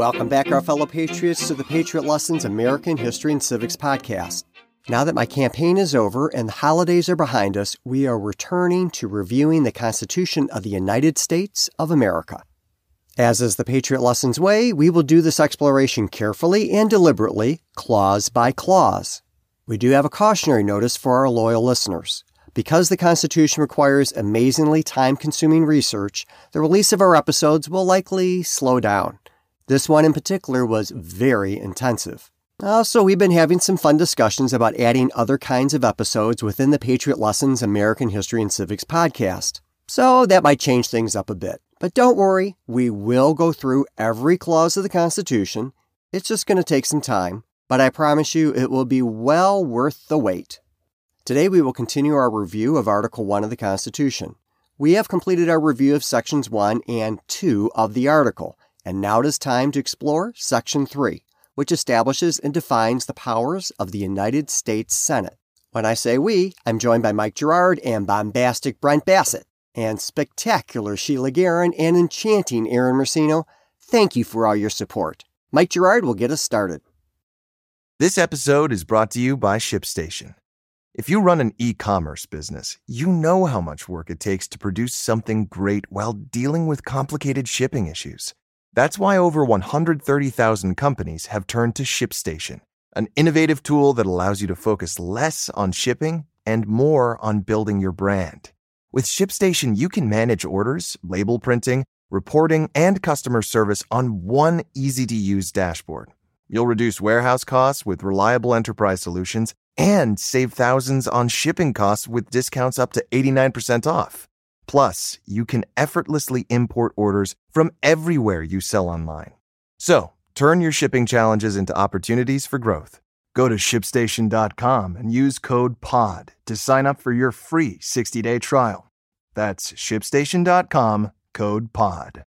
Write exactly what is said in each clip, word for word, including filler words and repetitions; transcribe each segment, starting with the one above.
Welcome back, our fellow patriots, to the Patriot Lessons American History and Civics podcast. Now that my campaign is over and the holidays are behind us, we are returning to reviewing the Constitution of the United States of America. As is the Patriot Lessons way, we will do this exploration carefully and deliberately, clause by clause. We do have a cautionary notice for our loyal listeners. Because the Constitution requires amazingly time-consuming research, the release of our episodes will likely slow down. This one in particular was very intensive. Also, we've been having some fun discussions about adding other kinds of episodes within the Patriot Lessons American History and Civics podcast. So that might change things up a bit. But don't worry, we will go through every clause of the Constitution. It's just going to take some time, but I promise you it will be well worth the wait. Today we will continue our review of Article one of the Constitution. We have completed our review of Sections one and two of the article, and now it is time to explore Section three, which establishes and defines the powers of the United States Senate. When I say we, I'm joined by Mike Gerard and bombastic Brent Bassett, and spectacular Sheila Guerin and enchanting Aaron Mercino. Thank you for all your support. Mike Gerard will get us started. This episode is brought to you by ShipStation. If you run an e-commerce business, you know how much work it takes to produce something great while dealing with complicated shipping issues. That's why over one hundred thirty thousand companies have turned to ShipStation, an innovative tool that allows you to focus less on shipping and more on building your brand. With ShipStation, you can manage orders, label printing, reporting, and customer service on one easy-to-use dashboard. You'll reduce warehouse costs with reliable enterprise solutions and save thousands on shipping costs with discounts up to eighty-nine percent off. Plus, you can effortlessly import orders from everywhere you sell online. So, turn your shipping challenges into opportunities for growth. Go to ship station dot com and use code P O D to sign up for your free sixty-day trial. That's ship station dot com, code P O D.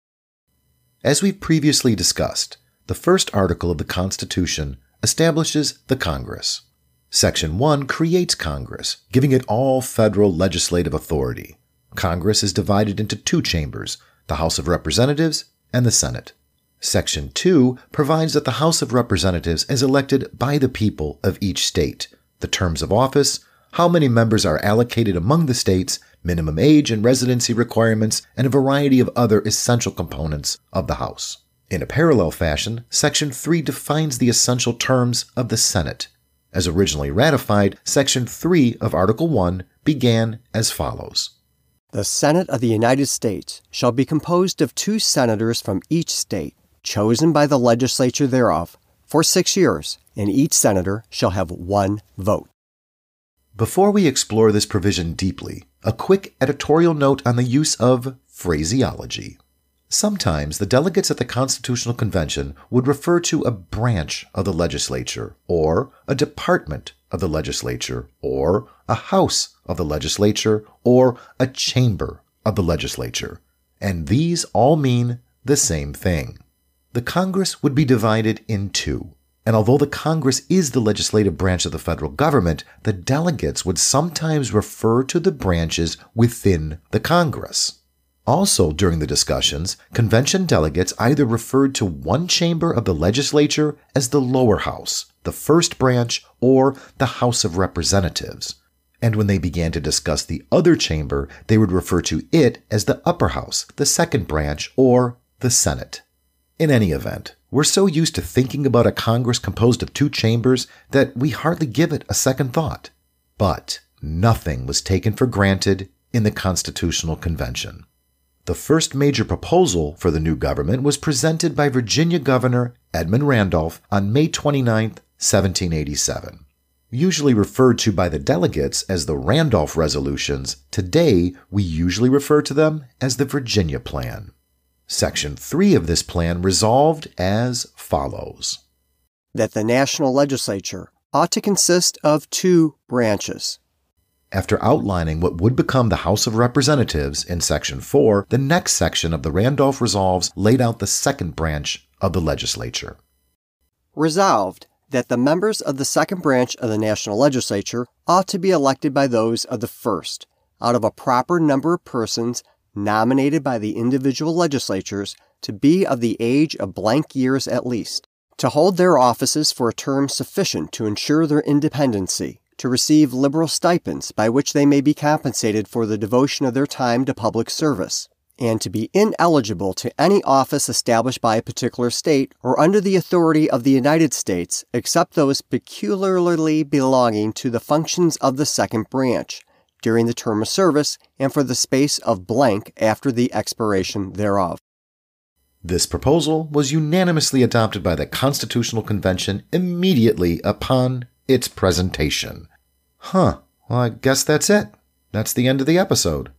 As we've previously discussed, the first article of the Constitution establishes the Congress. Section one creates Congress, giving it all federal legislative authority. Congress is divided into two chambers, the House of Representatives and the Senate. Section two provides that the House of Representatives is elected by the people of each state, the terms of office, how many members are allocated among the states, minimum age and residency requirements, and a variety of other essential components of the House. In a parallel fashion, Section three defines the essential terms of the Senate. As originally ratified, Section three of Article one began as follows. The Senate of the United States shall be composed of two senators from each state, chosen by the legislature thereof, for six years, and each senator shall have one vote. Before we explore this provision deeply, a quick editorial note on the use of phraseology. Sometimes the delegates at the Constitutional Convention would refer to a branch of the legislature, or a department of the legislature, or a house of the legislature, or a chamber of the legislature, and these all mean the same thing. The Congress would be divided in two, and although the Congress is the legislative branch of the federal government, the delegates would sometimes refer to the branches within the Congress. Also, during the discussions, convention delegates either referred to one chamber of the legislature as the lower house, the first branch, or the House of Representatives. And when they began to discuss the other chamber, they would refer to it as the upper house, the second branch, or the Senate. In any event, we're so used to thinking about a Congress composed of two chambers that we hardly give it a second thought. But nothing was taken for granted in the Constitutional Convention. The first major proposal for the new government was presented by Virginia Governor Edmund Randolph on May twenty-ninth, seventeen eighty-seven. Usually referred to by the delegates as the Randolph Resolutions, today we usually refer to them as the Virginia Plan. Section three of this plan resolved as follows. That the national legislature ought to consist of two branches. After outlining what would become the House of Representatives in Section four, the next section of the Randolph Resolves laid out the second branch of the legislature. Resolved that the members of the second branch of the national legislature ought to be elected by those of the first, out of a proper number of persons, nominated by the individual legislatures, to be of the age of blank years at least, to hold their offices for a term sufficient to ensure their independency, to receive liberal stipends by which they may be compensated for the devotion of their time to public service, and to be ineligible to any office established by a particular state or under the authority of the United States except those peculiarly belonging to the functions of the second branch, during the term of service and for the space of blank after the expiration thereof. This proposal was unanimously adopted by the Constitutional Convention immediately upon its presentation. Huh, well, I guess that's it. That's the end of the episode.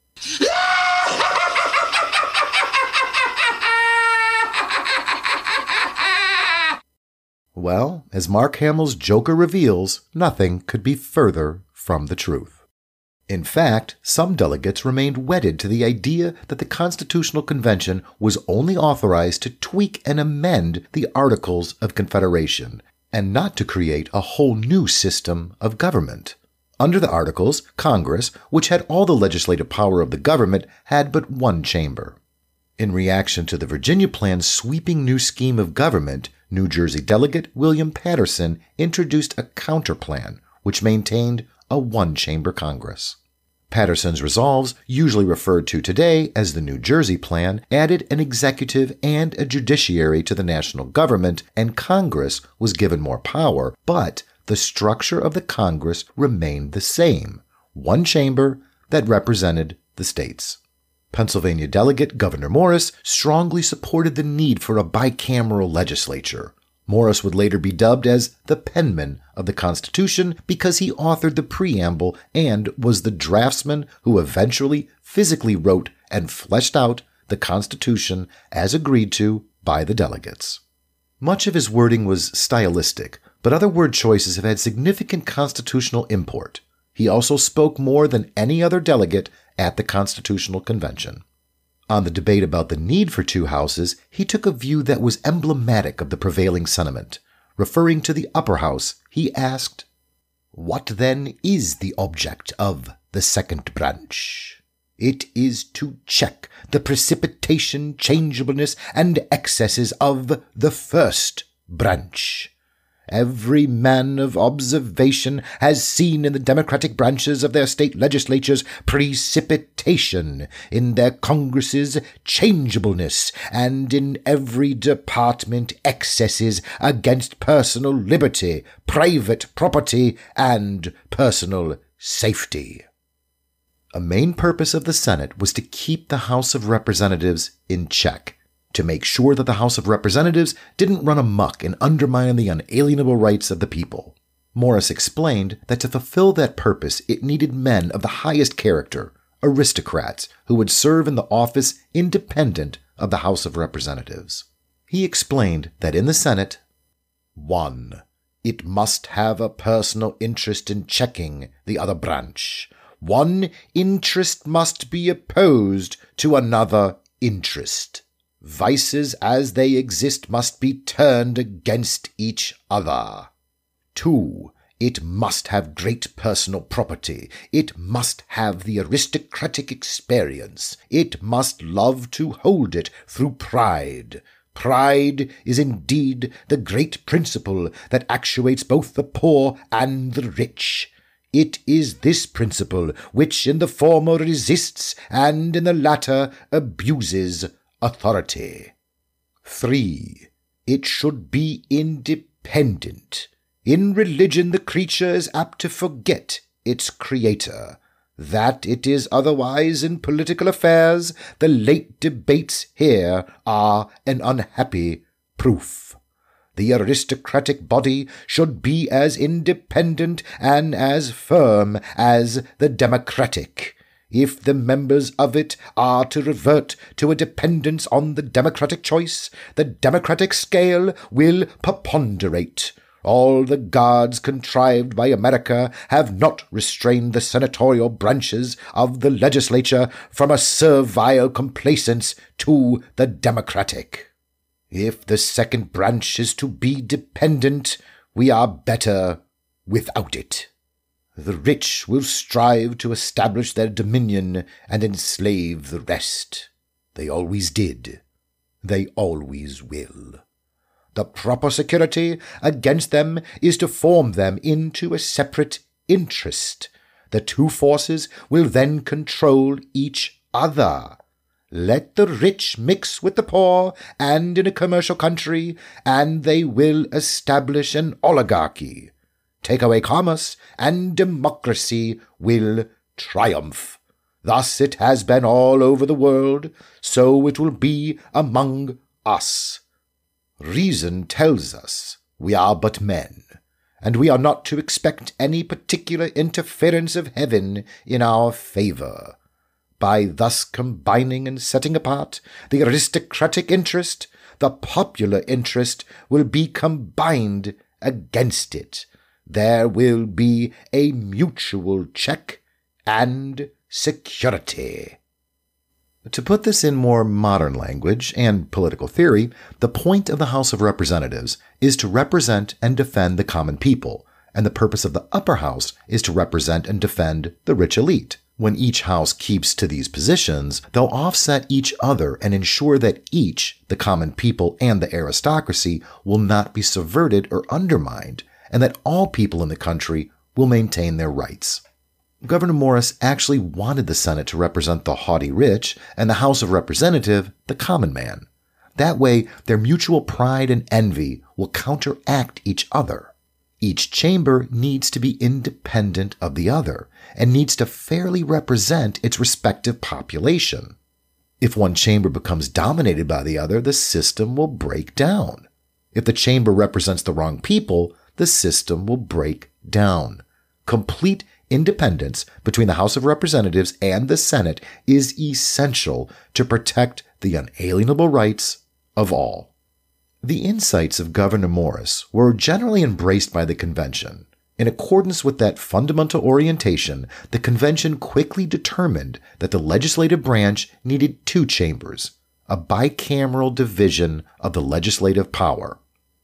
Well, as Mark Hamill's Joker reveals, nothing could be further from the truth. In fact, some delegates remained wedded to the idea that the Constitutional Convention was only authorized to tweak and amend the Articles of Confederation, and not to create a whole new system of government. Under the Articles, Congress, which had all the legislative power of the government, had but one chamber. In reaction to the Virginia Plan's sweeping new scheme of government, New Jersey delegate William Paterson introduced a counterplan, which maintained a one-chamber Congress. Paterson's resolves, usually referred to today as the New Jersey Plan, added an executive and a judiciary to the national government, and Congress was given more power, but the structure of the Congress remained the same, one chamber that represented the states. Pennsylvania delegate Gouverneur Morris strongly supported the need for a bicameral legislature. Morris would later be dubbed as the penman of the Constitution because he authored the preamble and was the draftsman who eventually physically wrote and fleshed out the Constitution as agreed to by the delegates. Much of his wording was stylistic, but other word choices have had significant constitutional import. He also spoke more than any other delegate at the Constitutional Convention. On the debate about the need for two houses, he took a view that was emblematic of the prevailing sentiment. Referring to the upper house, he asked, "What then is the object of the second branch? It is to check the precipitation, changeableness, and excesses of the first branch. Every man of observation has seen in the Democratic branches of their state legislatures precipitation, in their Congresses changeableness, and in every department excesses against personal liberty, private property, and personal safety." A main purpose of the Senate was to keep the House of Representatives in check, to make sure that the House of Representatives didn't run amok and undermine the unalienable rights of the people. Morris explained that to fulfill that purpose it needed men of the highest character, aristocrats, who would serve in the office independent of the House of Representatives. He explained that in the Senate, one. It must have a personal interest in checking the other branch. One interest must be opposed to another interest. Vices as they exist must be turned against each other. Two. It must have great personal property. It must have the aristocratic experience. It must love to hold it through pride. Pride is indeed the great principle that actuates both the poor and the rich. It is this principle which in the former resists and in the latter abuses authority. Three. It should be independent. In religion the creature is apt to forget its creator. That it is otherwise in political affairs, the late debates here are an unhappy proof. The aristocratic body should be as independent and as firm as the democratic. If the members of it are to revert to a dependence on the democratic choice, the democratic scale will preponderate. All the guards contrived by America have not restrained the senatorial branches of the legislature from a servile complaisance to the democratic. If the second branch is to be dependent, we are better without it. The rich will strive to establish their dominion and enslave the rest. They always did. They always will. The proper security against them is to form them into a separate interest. The two forces will then control each other. Let the rich mix with the poor and in a commercial country, and they will establish an oligarchy. Take away commerce, and democracy will triumph. Thus it has been all over the world, so it will be among us. Reason tells us we are but men, and we are not to expect any particular interference of heaven in our favor. By thus combining and setting apart the aristocratic interest, the popular interest will be combined against it. There will be a mutual check and security. To put this in more modern language and political theory, the point of the House of Representatives is to represent and defend the common people, and the purpose of the upper house is to represent and defend the rich elite. When each house keeps to these positions, they'll offset each other and ensure that each, the common people and the aristocracy, will not be subverted or undermined, and that all people in the country will maintain their rights. Governor Morris actually wanted the Senate to represent the haughty rich and the House of Representatives the common man. That way, their mutual pride and envy will counteract each other. Each chamber needs to be independent of the other and needs to fairly represent its respective population. If one chamber becomes dominated by the other, the system will break down. If the chamber represents the wrong people, the system will break down. Complete independence between the House of Representatives and the Senate is essential to protect the unalienable rights of all. The insights of Governor Morris were generally embraced by the convention. In accordance with that fundamental orientation, the convention quickly determined that the legislative branch needed two chambers, a bicameral division of the legislative power.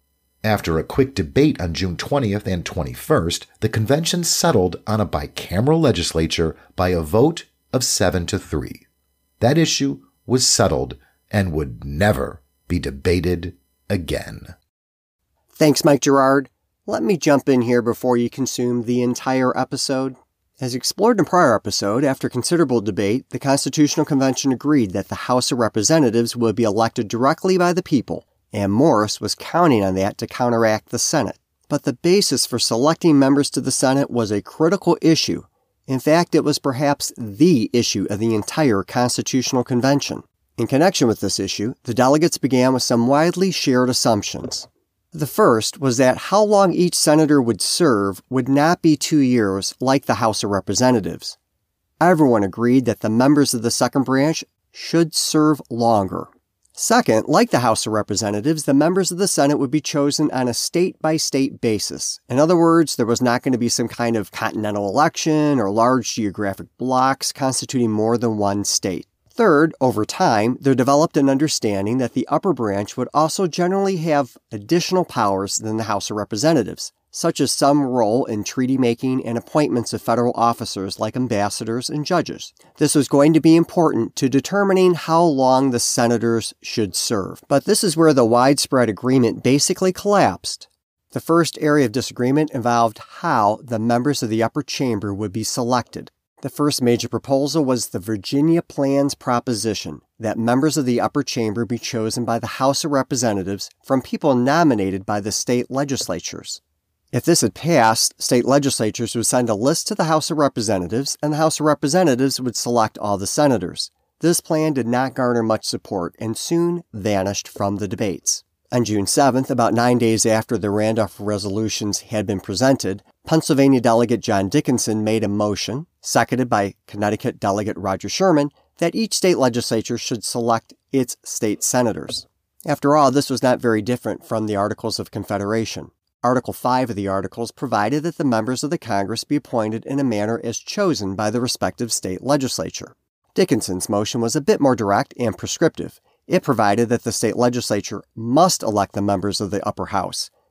After a quick debate on June twentieth and twenty-first, the convention settled on a bicameral legislature by a vote of seven to three. That issue was settled and would never be debated again. Thanks, Mike Gerard. Let me jump in here before you consume the entire episode. As explored in a prior episode, after considerable debate, the Constitutional Convention agreed that the House of Representatives would be elected directly by the people, and Morris was counting on that to counteract the Senate. But the basis for selecting members to the Senate was a critical issue. In fact, it was perhaps the issue of the entire Constitutional Convention. In connection with this issue, the delegates began with some widely shared assumptions. The first was that how long each senator would serve would not be two years like the House of Representatives. Everyone agreed that the members of the second branch should serve longer. Second, like the House of Representatives, the members of the Senate would be chosen on a state-by-state basis. In other words, there was not going to be some kind of continental election or large geographic blocks constituting more than one state. Third, over time, there developed an understanding that the upper branch would also generally have additional powers than the House of Representatives, such as some role in treaty making and appointments of federal officers like ambassadors and judges. This was going to be important to determining how long the senators should serve. But this is where the widespread agreement basically collapsed. The first area of disagreement involved how the members of the upper chamber would be selected. The first major proposal was the Virginia Plan's proposition that members of the upper chamber be chosen by the House of Representatives from people nominated by the state legislatures. If this had passed, state legislatures would send a list to the House of Representatives, and the House of Representatives would select all the senators. This plan did not garner much support and soon vanished from the debates. On June seventh, about nine days after the Randolph resolutions had been presented, Pennsylvania Delegate John Dickinson made a motion, seconded by Connecticut Delegate Roger Sherman, that each state legislature should select its state senators. After all, this was not very different from the Articles of Confederation. Article five of the Articles provided that the members of the Congress be appointed in a manner as chosen by the respective state legislature. Dickinson's motion was a bit more direct and prescriptive. It provided that the state legislature must elect the members of the upper house.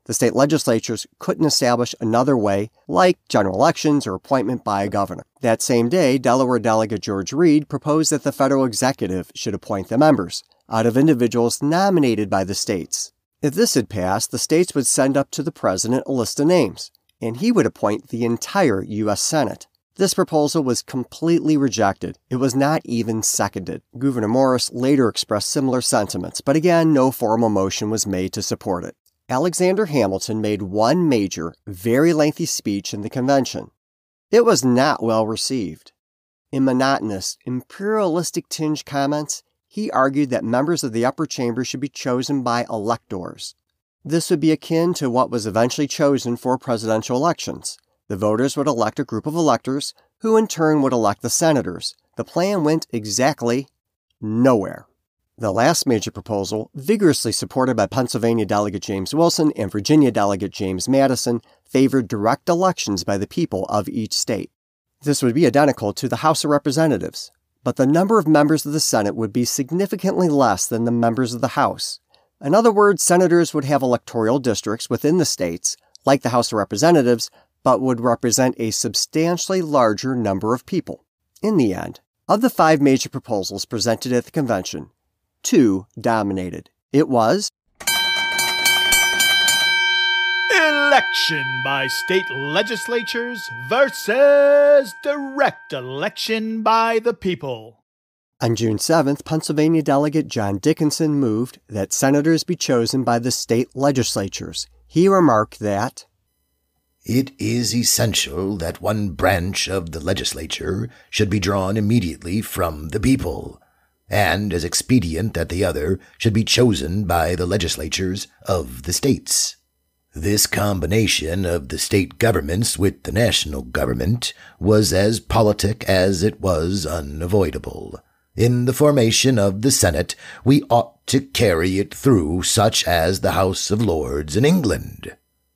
The state legislatures couldn't establish another way, like general elections or appointment by a governor. That same day, Delaware Delegate George Reed proposed that the federal executive should appoint the members, out of individuals nominated by the states. If this had passed, the states would send up to the president a list of names, and he would appoint the entire U S Senate. This proposal was completely rejected. It was not even seconded. Gouverneur Morris later expressed similar sentiments, but again, no formal motion was made to support it. Alexander Hamilton made one major, very lengthy speech in the convention. It was not well received. In monotonous, imperialistic-tinged comments, he argued that members of the upper chamber should be chosen by electors. This would be akin to what was eventually chosen for presidential elections. The voters would elect a group of electors, who in turn would elect the senators. The plan went exactly nowhere. The last major proposal, vigorously supported by Pennsylvania Delegate James Wilson and Virginia Delegate James Madison, favored direct elections by the people of each state. This would be identical to the House of Representatives, but the number of members of the Senate would be significantly less than the members of the House. In other words, senators would have electoral districts within the states, like the House of Representatives, but would represent a substantially larger number of people. In the end, of the five major proposals presented at the convention, two dominated. It was election by state legislatures versus direct election by the people. On June seventh, Pennsylvania Delegate John Dickinson moved that senators be chosen by the state legislatures. He remarked that it is essential that one branch of the legislature should be drawn immediately from the people, and as expedient that the other should be chosen by the legislatures of the states. This combination of the state governments with the national government was as politic as it was unavoidable. In the formation of the Senate, we ought to carry it through such as the House of Lords in England.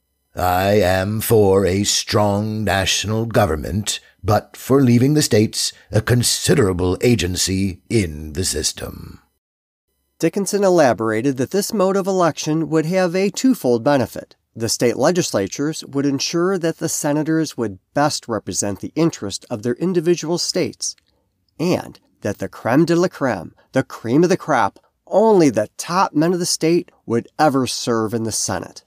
I am for a strong national government, but for leaving the states a considerable agency in the system. Dickinson elaborated that this mode of election would have a twofold benefit. The state legislatures would ensure that the senators would best represent the interest of their individual states, and that the creme de la creme, the cream of the crop, only the top men of the state would ever serve in the Senate.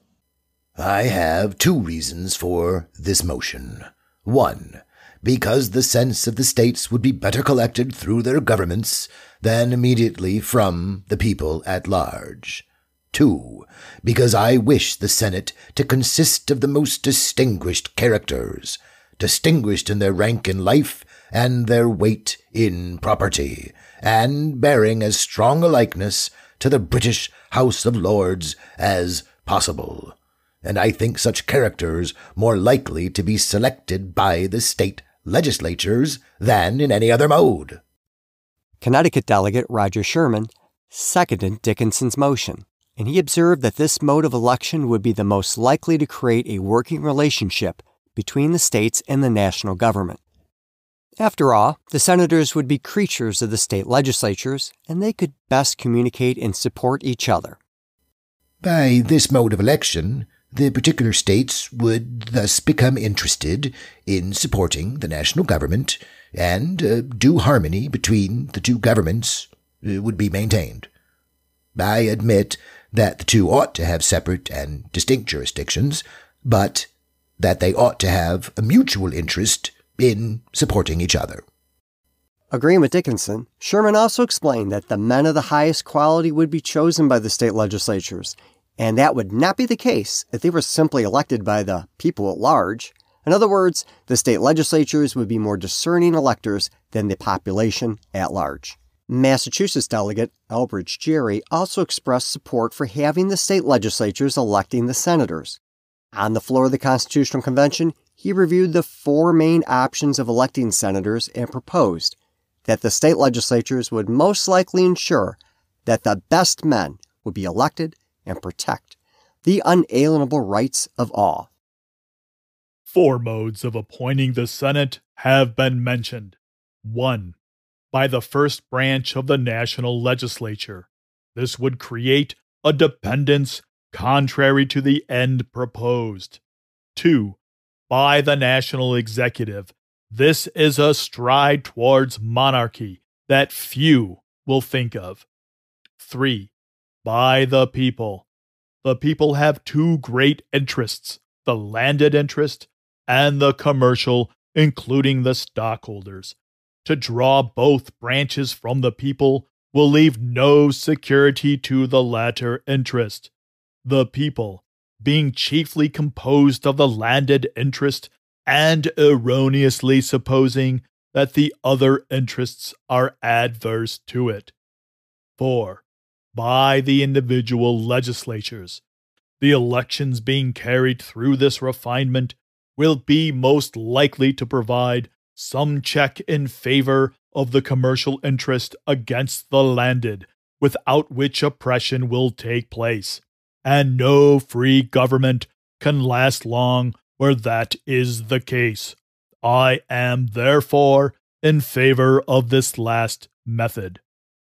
I have two reasons for this motion. One, because the sense of the states would be better collected through their governments than immediately from the people at large. Two, because I wish the Senate to consist of the most distinguished characters, distinguished in their rank in life and their weight in property, and bearing as strong a likeness to the British House of Lords as possible. And I think such characters more likely to be selected by the state legislatures than in any other mode. Connecticut Delegate Roger Sherman seconded Dickinson's motion, and he observed that this mode of election would be the most likely to create a working relationship between the states and the national government. After all, the senators would be creatures of the state legislatures, and they could best communicate and support each other. By this mode of election, the particular states would thus become interested in supporting the national government, and uh, due harmony between the two governments uh, would be maintained. I admit that the two ought to have separate and distinct jurisdictions, but that they ought to have a mutual interest in supporting each other. Agreeing with Dickinson, Sherman also explained that the men of the highest quality would be chosen by the state legislatures, and that would not be the case if they were simply elected by the people at large. In other words, the state legislatures would be more discerning electors than the population at large. Massachusetts Delegate Elbridge Gerry also expressed support for having the state legislatures electing the senators. On the floor of the Constitutional Convention, he reviewed the four main options of electing senators and proposed that the state legislatures would most likely ensure that the best men would be elected and protect the unalienable rights of all. Four modes of appointing the Senate have been mentioned. One, by the first branch of the national legislature. This would create a dependence contrary to the end proposed. two. By the national executive. This is a stride towards monarchy that few will think of. three. By the people. The people have two great interests, the landed interest and the commercial, including the stockholders. To draw both branches from the people will leave no security to the latter interest. The people, being chiefly composed of the landed interest and erroneously supposing that the other interests are adverse to it. four. By the individual legislatures. The elections being carried through this refinement will be most likely to provide some check in favor of the commercial interest against the landed, without which oppression will take place, and no free government can last long where that is the case. I am, therefore, in favor of this last method.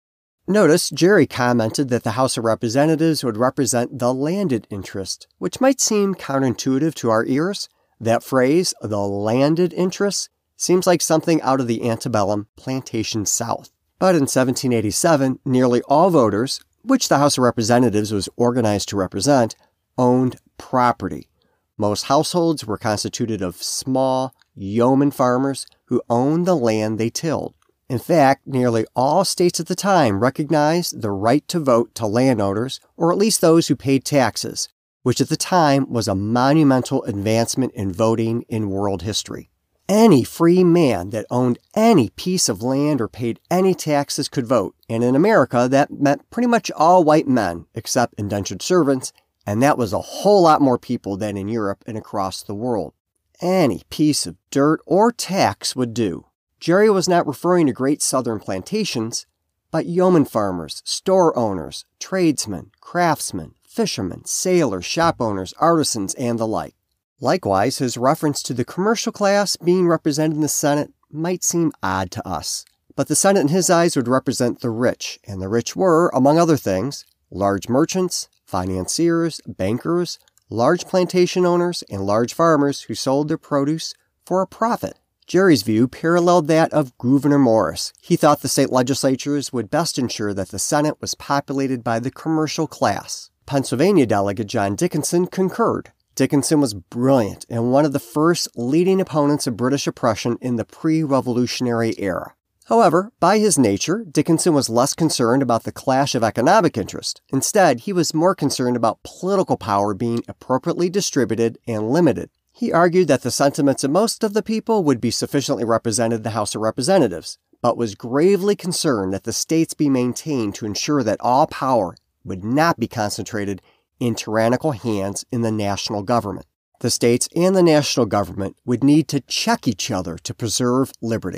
Notice Jerry commented that the House of Representatives would represent the landed interest, which might seem counterintuitive to our ears. That phrase, the landed interest, seems like something out of the antebellum plantation South. But in seventeen eighty-seven, nearly all voters, which the House of Representatives was organized to represent, owned property. Most households were constituted of small, yeoman farmers who owned the land they tilled. In fact, nearly all states at the time recognized the right to vote to landowners, or at least those who paid taxes, which at the time was a monumental advancement in voting in world history. Any free man that owned any piece of land or paid any taxes could vote, and in America that meant pretty much all white men, except indentured servants, and that was a whole lot more people than in Europe and across the world. Any piece of dirt or tax would do. Jerry was not referring to great southern plantations, but yeoman farmers, store owners, tradesmen, craftsmen, fishermen, sailors, shop owners, artisans, and the like. Likewise, his reference to the commercial class being represented in the Senate might seem odd to us. But the Senate in his eyes would represent the rich, and the rich were, among other things, large merchants, financiers, bankers, large plantation owners, and large farmers who sold their produce for a profit. Jerry's view paralleled that of Gouverneur Morris. He thought the state legislatures would best ensure that the Senate was populated by the commercial class. Pennsylvania delegate John Dickinson concurred. Dickinson was brilliant and one of the first leading opponents of British oppression in the pre-revolutionary era. However, by his nature, Dickinson was less concerned about the clash of economic interest. Instead, he was more concerned about political power being appropriately distributed and limited. He argued that the sentiments of most of the people would be sufficiently represented in the House of Representatives, but was gravely concerned that the states be maintained to ensure that all power would not be concentrated in tyrannical hands in the national government. The states and the national government would need to check each other to preserve liberty.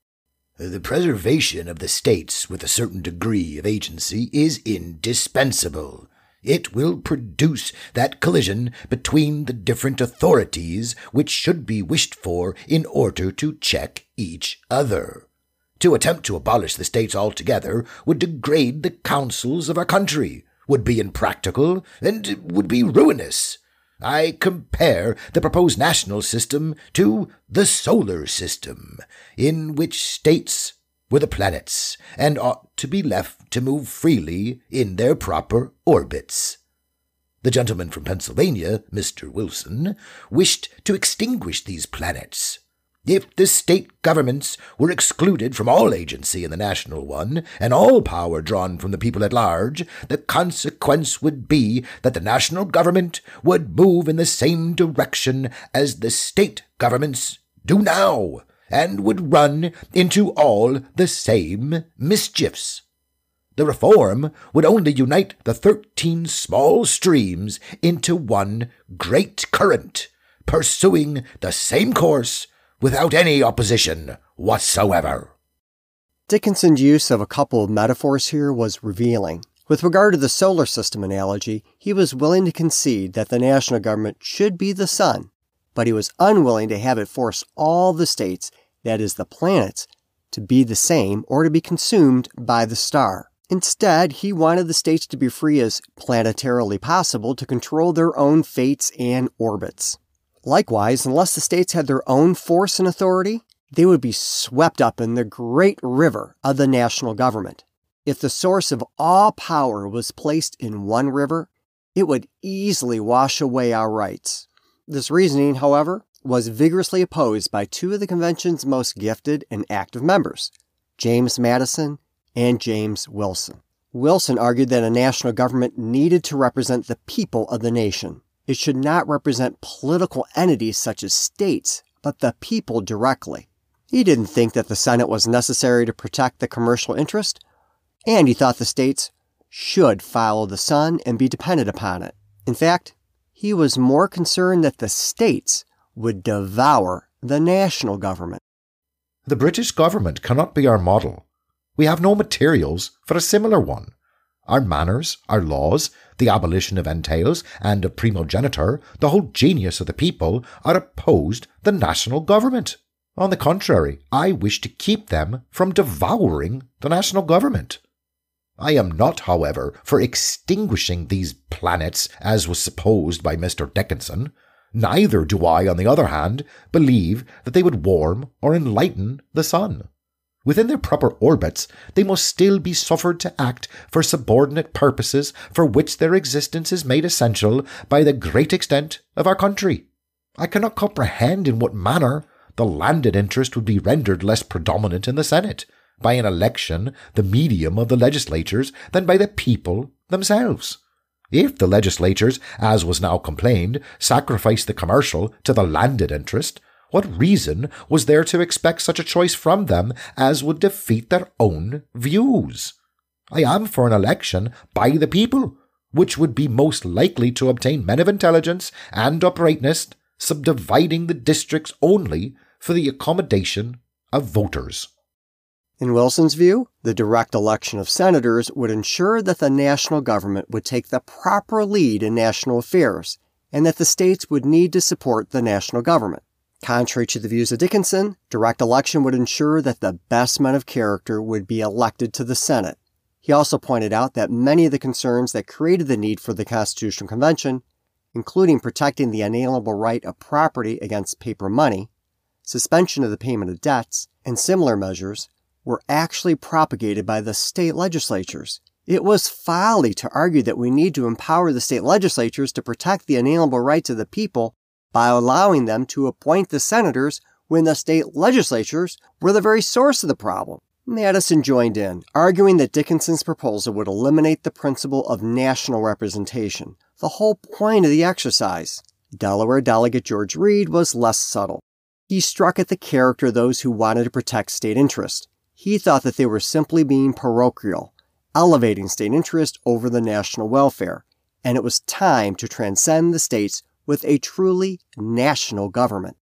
The preservation of the states with a certain degree of agency is indispensable. It will produce that collision between the different authorities which should be wished for in order to check each other. To attempt to abolish the states altogether would degrade the councils of our country, would be impractical, and would be ruinous. I compare the proposed national system to the solar system, in which states were the planets, and ought to be left to move freely in their proper orbits. The gentleman from Pennsylvania, Mister Wilson, wished to extinguish these planets. If the state governments were excluded from all agency in the national one, and all power drawn from the people at large, the consequence would be that the national government would move in the same direction as the state governments do now, and would run into all the same mischiefs. The reform would only unite the thirteen small streams into one great current, pursuing the same course without any opposition whatsoever. Dickinson's use of a couple of metaphors here was revealing. With regard to the solar system analogy, he was willing to concede that the national government should be the sun, but he was unwilling to have it force all the states, that is, the planets, to be the same or to be consumed by the star. Instead, he wanted the states to be free as planetarily possible to control their own fates and orbits. Likewise, unless the states had their own force and authority, they would be swept up in the great river of the national government. If the source of all power was placed in one river, it would easily wash away our rights. This reasoning, however, was vigorously opposed by two of the convention's most gifted and active members, James Madison and James Wilson. Wilson argued that a national government needed to represent the people of the nation. It should not represent political entities such as states, but the people directly. He didn't think that the Senate was necessary to protect the commercial interest, and he thought the states should follow the sun and be dependent upon it. In fact, he was more concerned that the states would devour the national government. The British government cannot be our model. We have no materials for a similar one. Our manners, our laws, the abolition of entails and of primogeniture, the whole genius of the people are opposed to the national government. On the contrary, I wish to keep them from devouring the national government. I am not, however, for extinguishing these planets as was supposed by Mister Dickinson. Neither do I, on the other hand, believe that they would warm or enlighten the sun. Within their proper orbits, they must still be suffered to act for subordinate purposes for which their existence is made essential by the great extent of our country. I cannot comprehend in what manner the landed interest would be rendered less predominant in the Senate, by an election the medium of the legislatures than by the people themselves. If the legislatures, as was now complained, sacrificed the commercial to the landed interest, what reason was there to expect such a choice from them as would defeat their own views? I am for an election by the people, which would be most likely to obtain men of intelligence and uprightness, subdividing the districts only for the accommodation of voters. In Wilson's view, the direct election of senators would ensure that the national government would take the proper lead in national affairs, and that the states would need to support the national government. Contrary to the views of Dickinson, direct election would ensure that the best men of character would be elected to the Senate. He also pointed out that many of the concerns that created the need for the Constitutional Convention, including protecting the inalienable right of property against paper money, suspension of the payment of debts, and similar measures, were actually propagated by the state legislatures. It was folly to argue that we need to empower the state legislatures to protect the inalienable rights of the people by allowing them to appoint the senators when the state legislatures were the very source of the problem. Madison joined in, arguing that Dickinson's proposal would eliminate the principle of national representation, the whole point of the exercise. Delaware delegate George Reed was less subtle. He struck at the character of those who wanted to protect state interest. He thought that they were simply being parochial, elevating state interest over the national welfare, and it was time to transcend the states with a truly national government.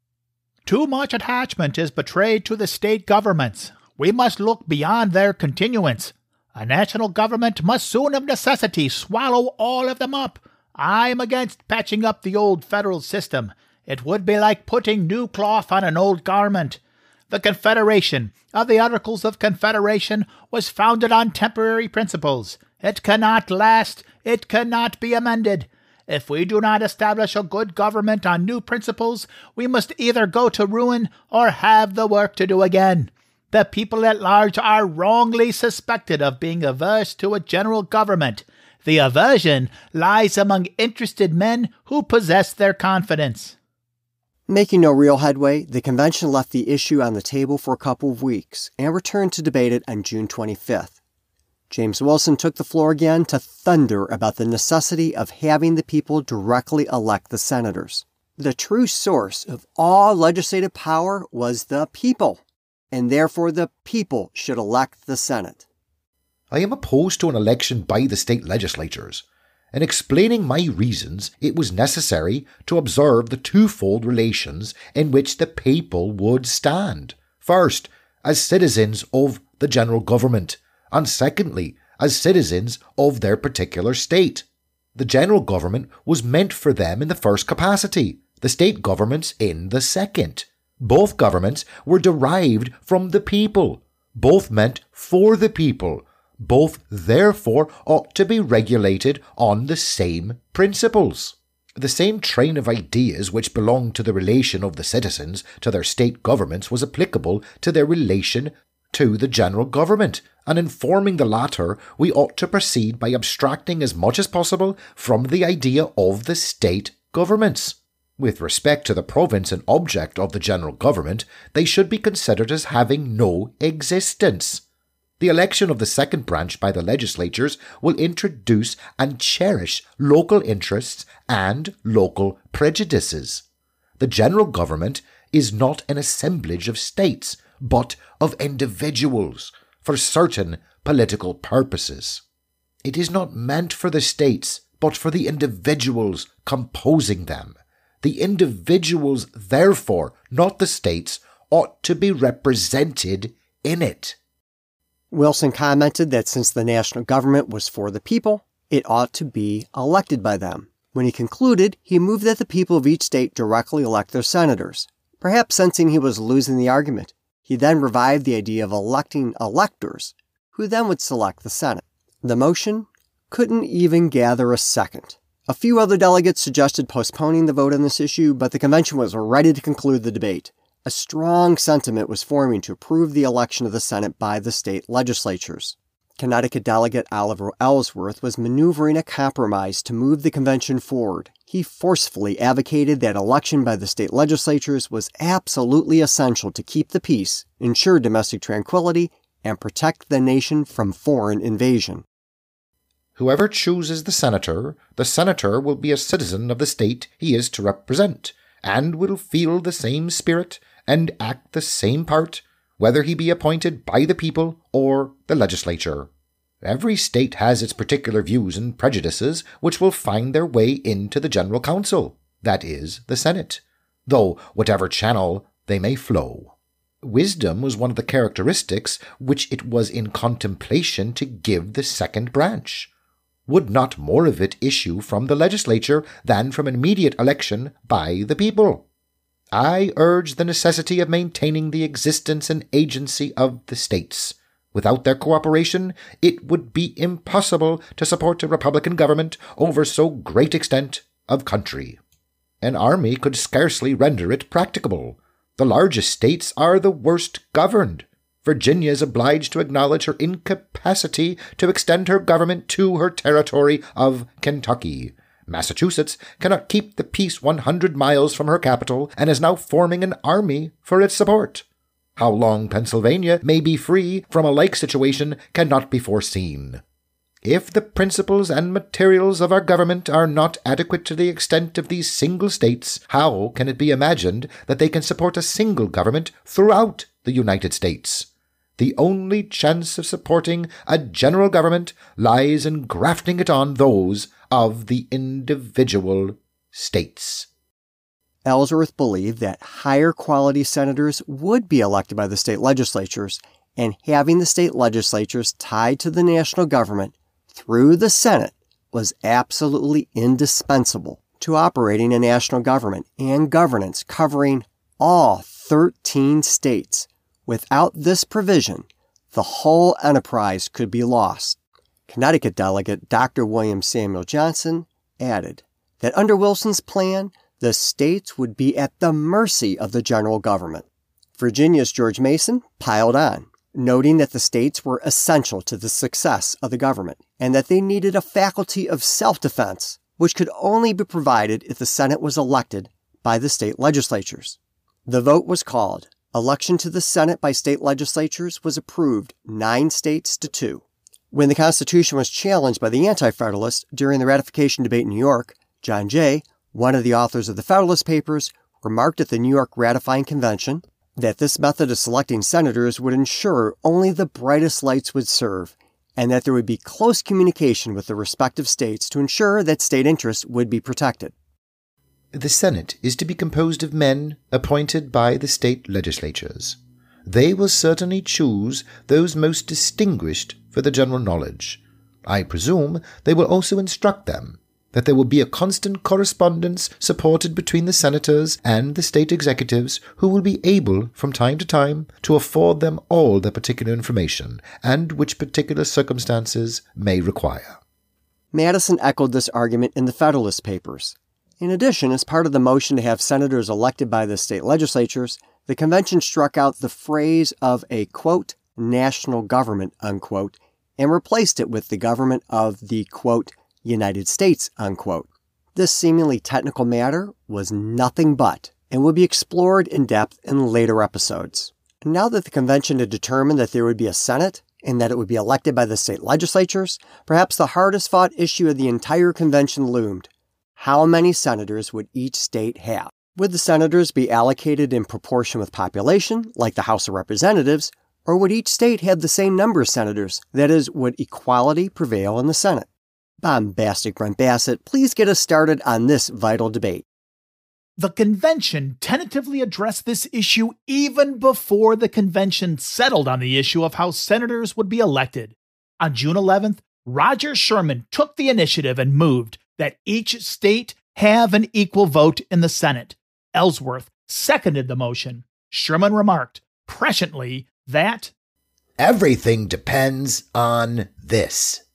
Too much attachment is betrayed to the state governments. We must look beyond their continuance. A national government must soon of necessity swallow all of them up. I'm against patching up the old federal system. It would be like putting new cloth on an old garment. The Confederation of the Articles of Confederation was founded on temporary principles. It cannot last. It cannot be amended. If we do not establish a good government on new principles, we must either go to ruin or have the work to do again. The people at large are wrongly suspected of being averse to a general government. The aversion lies among interested men who possess their confidence. Making no real headway, the convention left the issue on the table for a couple of weeks and returned to debate it on June twenty-fifth. James Wilson took the floor again to thunder about the necessity of having the people directly elect the senators. The true source of all legislative power was the people, and therefore the people should elect the Senate. I am opposed to an election by the state legislatures. In explaining my reasons, it was necessary to observe the twofold relations in which the people would stand. First, as citizens of the general government, and secondly, as citizens of their particular state. The general government was meant for them in the first capacity, the state governments in the second. Both governments were derived from the people, both meant for the people, Both, therefore, ought to be regulated on the same principles. The same train of ideas which belonged to the relation of the citizens to their state governments was applicable to their relation to the general government, and in forming the latter, we ought to proceed by abstracting as much as possible from the idea of the state governments. With respect to the province and object of the general government, they should be considered as having no existence. The election of the second branch by the legislatures will introduce and cherish local interests and local prejudices. The general government is not an assemblage of states, but of individuals, for certain political purposes. It is not meant for the states, but for the individuals composing them. The individuals, therefore, not the states, ought to be represented in it. Wilson commented that since the national government was for the people, it ought to be elected by them. When he concluded, he moved that the people of each state directly elect their senators. Perhaps sensing he was losing the argument, he then revived the idea of electing electors, who then would select the Senate. The motion couldn't even gather a second. A few other delegates suggested postponing the vote on this issue, but the convention was ready to conclude the debate. A strong sentiment was forming to approve the election of the Senate by the state legislatures. Connecticut delegate Oliver Ellsworth was maneuvering a compromise to move the convention forward. He forcefully advocated that election by the state legislatures was absolutely essential to keep the peace, ensure domestic tranquility, and protect the nation from foreign invasion. Whoever chooses the senator, the senator will be a citizen of the state he is to represent, and will feel the same spirit and act the same part, whether he be appointed by the people or the legislature. Every state has its particular views and prejudices which will find their way into the General Council, that is, the Senate, though whatever channel they may flow. Wisdom was one of the characteristics which it was in contemplation to give the second branch. Would not more of it issue from the legislature than from an immediate election by the people? I urge the necessity of maintaining the existence and agency of the states. Without their cooperation, it would be impossible to support a republican government over so great extent of country. An army could scarcely render it practicable. The largest states are the worst governed. Virginia is obliged to acknowledge her incapacity to extend her government to her territory of Kentucky. Massachusetts cannot keep the peace one hundred miles from her capital and is now forming an army for its support. How long Pennsylvania may be free from a like situation cannot be foreseen. If the principles and materials of our government are not adequate to the extent of these single states, how can it be imagined that they can support a single government throughout the United States? The only chance of supporting a general government lies in grafting it on those of the individual states. Ellsworth believed that higher quality senators would be elected by the state legislatures, and having the state legislatures tied to the national government through the Senate was absolutely indispensable to operating a national government and governance covering all thirteen states. Without this provision, the whole enterprise could be lost. Connecticut delegate Doctor William Samuel Johnson added that under Wilson's plan, the states would be at the mercy of the general government. Virginia's George Mason piled on, noting that the states were essential to the success of the government and that they needed a faculty of self-defense, which could only be provided if the Senate was elected by the state legislatures. The vote was called. Election to the Senate by state legislatures was approved nine states to two. When the Constitution was challenged by the Anti-Federalists during the ratification debate in New York, John Jay, one of the authors of the Federalist Papers, remarked at the New York Ratifying Convention that this method of selecting senators would ensure only the brightest lights would serve, and that there would be close communication with the respective states to ensure that state interests would be protected. The Senate is to be composed of men appointed by the state legislatures. They will certainly choose those most distinguished for the general knowledge. I presume they will also instruct them, that there will be a constant correspondence supported between the senators and the state executives, who will be able, from time to time, to afford them all the particular information and which particular circumstances may require. Madison echoed this argument in the Federalist Papers. In addition, as part of the motion to have senators elected by the state legislatures, the convention struck out the phrase of a, quote, national government, unquote, and replaced it with the government of the, quote, United States, unquote. This seemingly technical matter was nothing but and would be explored in depth in later episodes. Now that the convention had determined that there would be a Senate and that it would be elected by the state legislatures, perhaps the hardest fought issue of the entire convention loomed. How many senators would each state have? Would the senators be allocated in proportion with population, like the House of Representatives, or would each state have the same number of senators? That is, would equality prevail in the Senate? Bombastic Brent Bassett, please get us started on this vital debate. The convention tentatively addressed this issue even before the convention settled on the issue of how senators would be elected. On June eleventh, Roger Sherman took the initiative and moved that each state have an equal vote in the Senate. Ellsworth seconded the motion. Sherman remarked presciently that everything depends on this.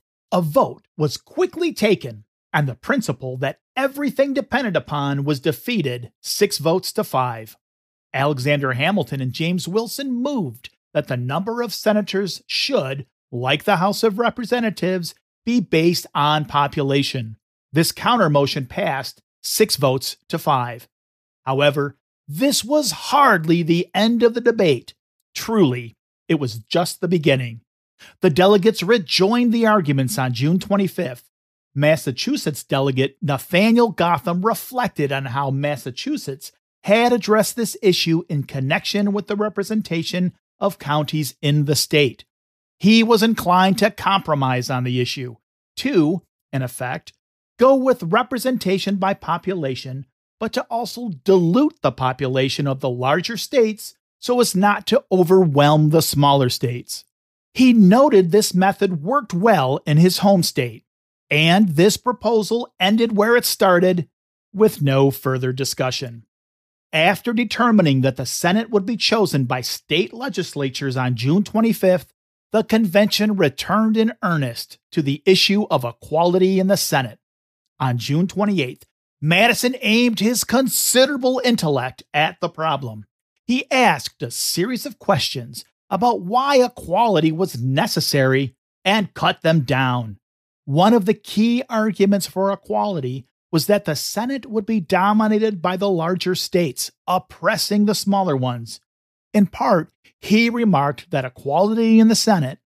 A vote was quickly taken, and the principle that everything depended upon was defeated six votes to five. Alexander Hamilton and James Wilson moved that the number of senators should, like the House of Representatives, be based on population. This counter motion passed six votes to five. However, this was hardly the end of the debate. Truly, it was just the beginning. The delegates rejoined the arguments on June twenty-fifth. Massachusetts delegate Nathaniel Gotham reflected on how Massachusetts had addressed this issue in connection with the representation of counties in the state. He was inclined to compromise on the issue, to, in effect, go with representation by population, but to also dilute the population of the larger states so as not to overwhelm the smaller states. He noted this method worked well in his home state, and this proposal ended where it started, with no further discussion. After determining that the Senate would be chosen by state legislatures on June twenty-fifth, the convention returned in earnest to the issue of equality in the Senate. On June twenty-eighth, Madison aimed his considerable intellect at the problem. He asked a series of questions about why equality was necessary and cut them down. One of the key arguments for equality was that the Senate would be dominated by the larger states, oppressing the smaller ones. In part, he remarked that equality in the Senate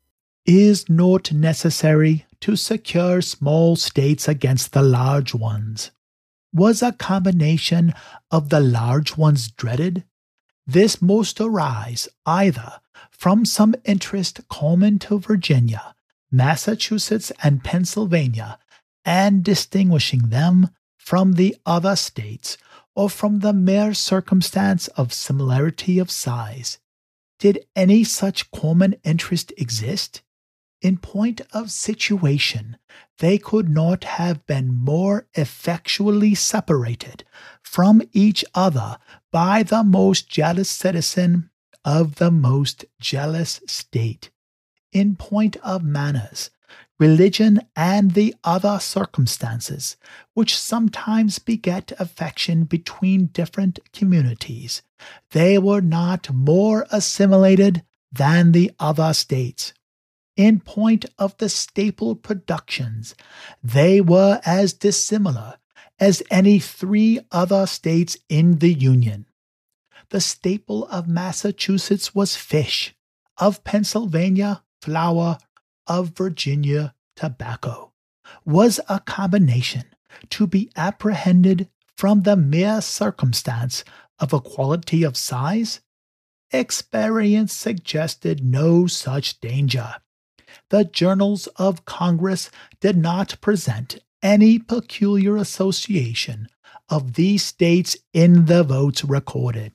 is not necessary to secure small states against the large ones. Was a combination of the large ones dreaded? This must arise either from some interest common to Virginia, Massachusetts, and Pennsylvania, and distinguishing them from the other states, or from the mere circumstance of similarity of size. Did any such common interest exist? In point of situation, they could not have been more effectually separated from each other by the most jealous citizen of the most jealous state. In point of manners, religion, and the other circumstances which sometimes beget affection between different communities, they were not more assimilated than the other states. In point of the staple productions, they were as dissimilar as any three other states in the Union. The staple of Massachusetts was fish, of Pennsylvania, flour, of Virginia, tobacco. Was a combination to be apprehended from the mere circumstance of equality of size? Experience suggested no such danger. The journals of Congress did not present any peculiar association of these states in the votes recorded.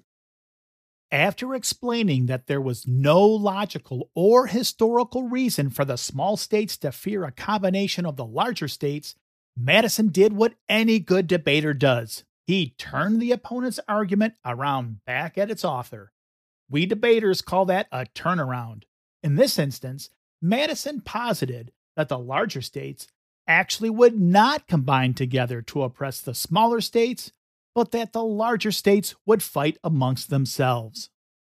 After explaining that there was no logical or historical reason for the small states to fear a combination of the larger states, Madison did what any good debater does. He turned the opponent's argument around back at its author. We debaters call that a turnaround. In this instance, Madison posited that the larger states actually would not combine together to oppress the smaller states, but that the larger states would fight amongst themselves.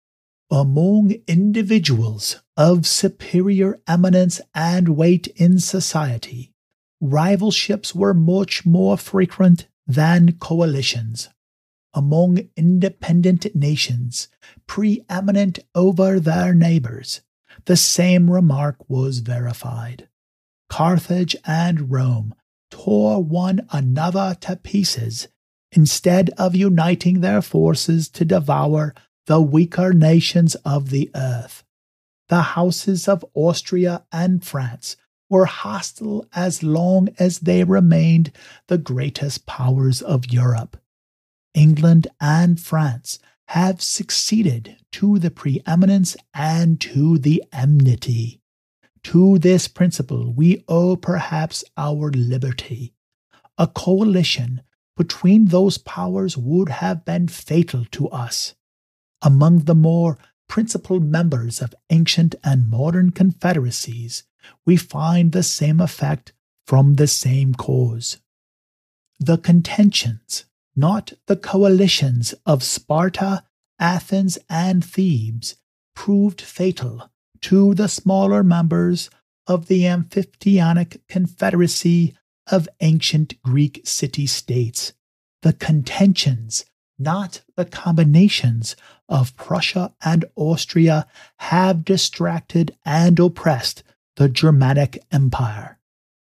Among individuals of superior eminence and weight in society, rivalships were much more frequent than coalitions. Among independent nations, preeminent over their neighbors, the same remark was verified. Carthage and Rome tore one another to pieces instead of uniting their forces to devour the weaker nations of the earth. The houses of Austria and France were hostile as long as they remained the greatest powers of Europe. England and France have succeeded to the preeminence and to the enmity. To this principle we owe perhaps our liberty. A coalition between those powers would have been fatal to us. Among the more principal members of ancient and modern confederacies, we find the same effect from the same cause. The contentions, not the coalitions of Sparta, Athens, and Thebes, proved fatal to the smaller members of the Amphictyonic Confederacy of ancient Greek city-states. The contentions, not the combinations of Prussia and Austria, have distracted and oppressed the Germanic Empire.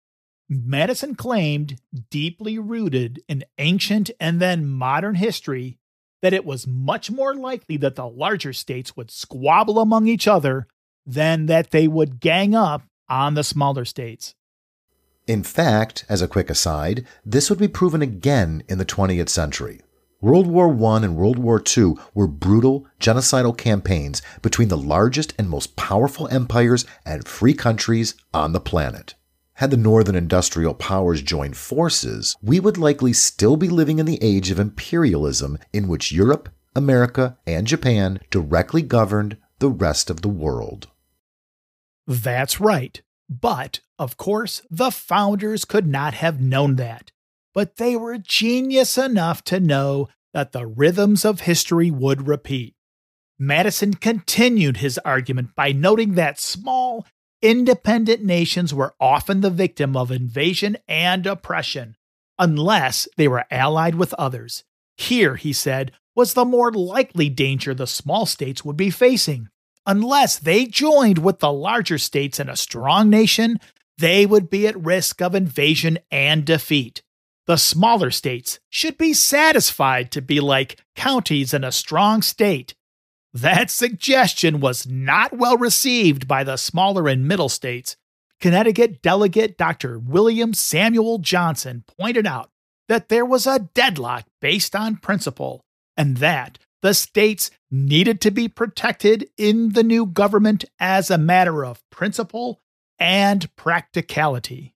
Madison claimed, deeply rooted in ancient and then modern history, that it was much more likely that the larger states would squabble among each other than that they would gang up on the smaller states. In fact, as a quick aside, this would be proven again in the twentieth century. World War One and World War Two were brutal, genocidal campaigns between the largest and most powerful empires and free countries on the planet. Had the northern industrial powers joined forces, we would likely still be living in the age of imperialism in which Europe, America, and Japan directly governed the rest of the world. That's right. But, of course, the founders could not have known that. But they were genius enough to know that the rhythms of history would repeat. Madison continued his argument by noting that small, independent nations were often the victim of invasion and oppression, unless they were allied with others. Here, he said, was the more likely danger the small states would be facing. Unless they joined with the larger states in a strong nation, they would be at risk of invasion and defeat. The smaller states should be satisfied to be like counties in a strong state. That suggestion was not well received by the smaller and middle states. Connecticut delegate Doctor William Samuel Johnson pointed out that there was a deadlock based on principle, and that the states needed to be protected in the new government as a matter of principle and practicality.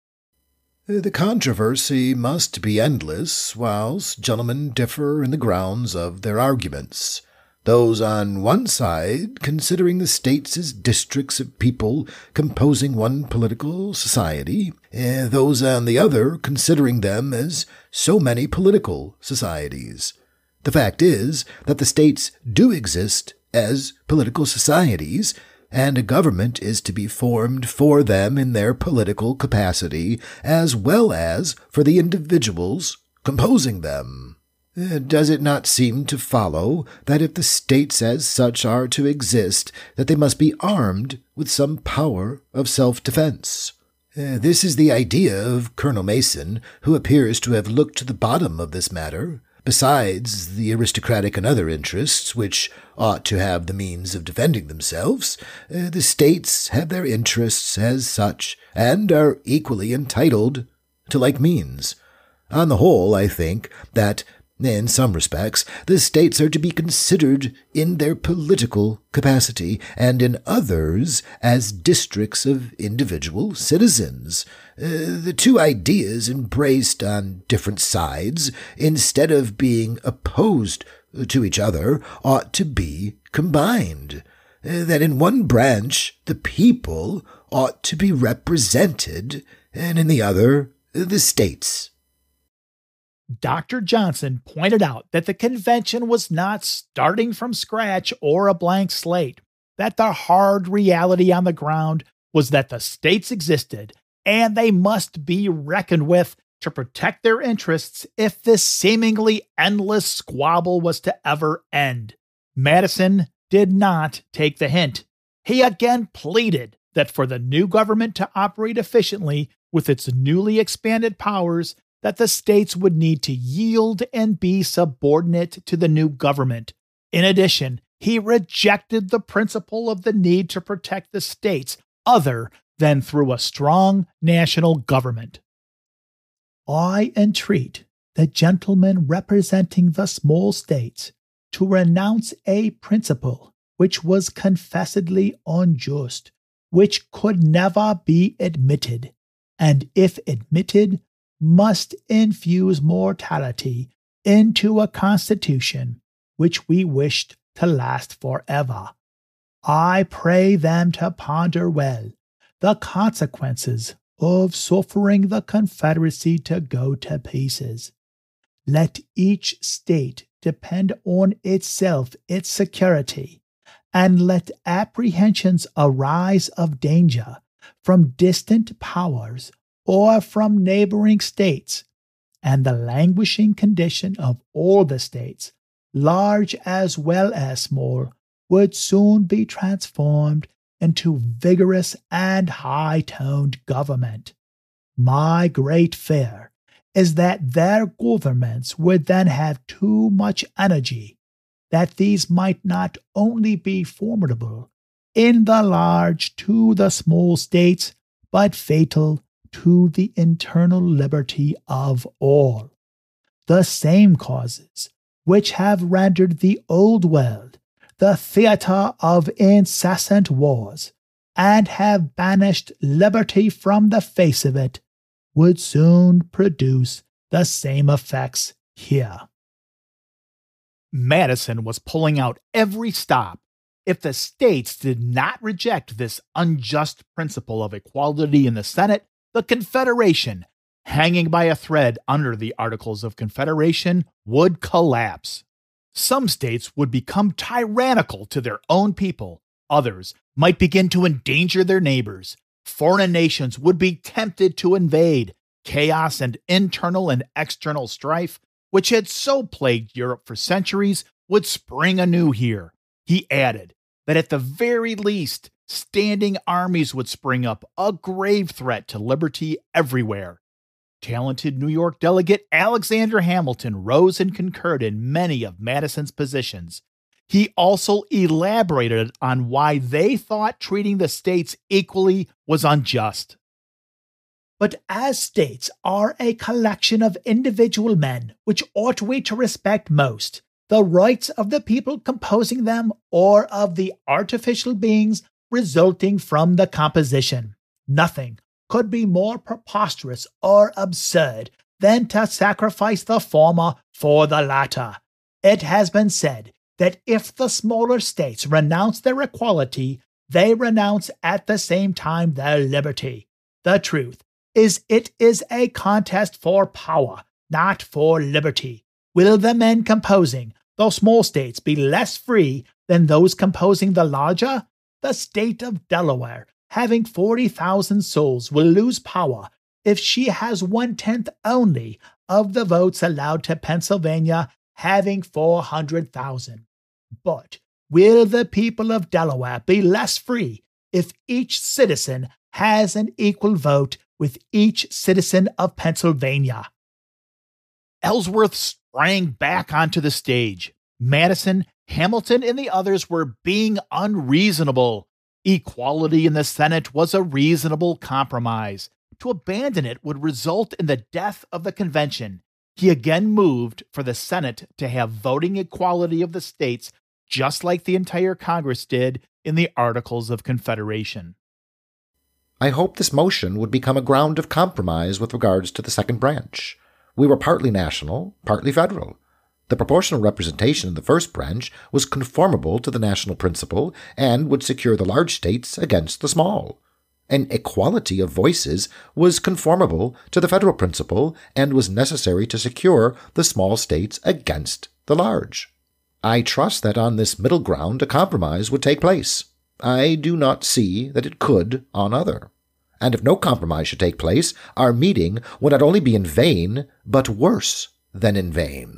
The controversy must be endless, whilst gentlemen differ in the grounds of their arguments. Those on one side considering the states as districts of people composing one political society, eh, those on the other considering them as so many political societies. The fact is that the states do exist as political societies, and a government is to be formed for them in their political capacity, as well as for the individuals composing them. Does it not seem to follow that if the states as such are to exist, that they must be armed with some power of self-defense? This is the idea of Colonel Mason, who appears to have looked to the bottom of this matter. Besides the aristocratic and other interests, which ought to have the means of defending themselves, uh, the states have their interests as such, and are equally entitled to like means. On the whole, I think that In some respects, the states are to be considered in their political capacity, and in others as districts of individual citizens. Uh, the two ideas embraced on different sides, instead of being opposed to each other, ought to be combined. Uh, that in one branch the people ought to be represented, and in the other the states. Doctor Johnson pointed out that the convention was not starting from scratch or a blank slate, that the hard reality on the ground was that the states existed and they must be reckoned with to protect their interests if this seemingly endless squabble was to ever end. Madison did not take the hint. He again pleaded that for the new government to operate efficiently with its newly expanded powers, that the states would need to yield and be subordinate to the new government. In addition, he rejected the principle of the need to protect the states other than through a strong national government. I entreat the gentlemen representing the small states to renounce a principle which was confessedly unjust, which could never be admitted, and if admitted, must infuse mortality into a constitution which we wished to last forever. I pray them to ponder well the consequences of suffering the Confederacy to go to pieces. Let each state depend on itself, its security, and let apprehensions arise of danger from distant powers or from neighboring states, and the languishing condition of all the states, large as well as small, would soon be transformed into vigorous and high-toned government. My great fear is that their governments would then have too much energy, that these might not only be formidable in the large to the small states, but fatal to the internal liberty of all. The same causes which have rendered the old world the theatre of incessant wars, and have banished liberty from the face of it, would soon produce the same effects here. Madison was pulling out every stop. If the states did not reject this unjust principle of equality in the Senate, the Confederation, hanging by a thread under the Articles of Confederation, would collapse. Some states would become tyrannical to their own people. Others might begin to endanger their neighbors. Foreign nations would be tempted to invade. Chaos and internal and external strife, which had so plagued Europe for centuries, would spring anew here. He added that at the very least, standing armies would spring up, a grave threat to liberty everywhere. Talented New York delegate Alexander Hamilton rose and concurred in many of Madison's positions. He also elaborated on why they thought treating the states equally was unjust. But as states are a collection of individual men, which ought we to respect most, the rights of the people composing them or of the artificial beings resulting from the composition. Nothing could be more preposterous or absurd than to sacrifice the former for the latter. It has been said that if the smaller states renounce their equality, they renounce at the same time their liberty. The truth is it is a contest for power, not for liberty. Will the men composing the small states be less free than those composing the larger? The state of Delaware, having forty thousand souls, will lose power if she has one-tenth only of the votes allowed to Pennsylvania, having four hundred thousand. But will the people of Delaware be less free if each citizen has an equal vote with each citizen of Pennsylvania? Ellsworth sprang back onto the stage. Madison, Hamilton, and the others were being unreasonable. Equality in the Senate was a reasonable compromise. To abandon it would result in the death of the convention. He again moved for the Senate to have voting equality of the states, just like the entire Congress did in the Articles of Confederation. I hoped this motion would become a ground of compromise with regards to the second branch. We were partly national, partly federal. The proportional representation in the first branch was conformable to the national principle and would secure the large states against the small. An equality of voices was conformable to the federal principle and was necessary to secure the small states against the large. I trust that on this middle ground a compromise would take place. I do not see that it could on other. And if no compromise should take place, our meeting would not only be in vain, but worse than in vain.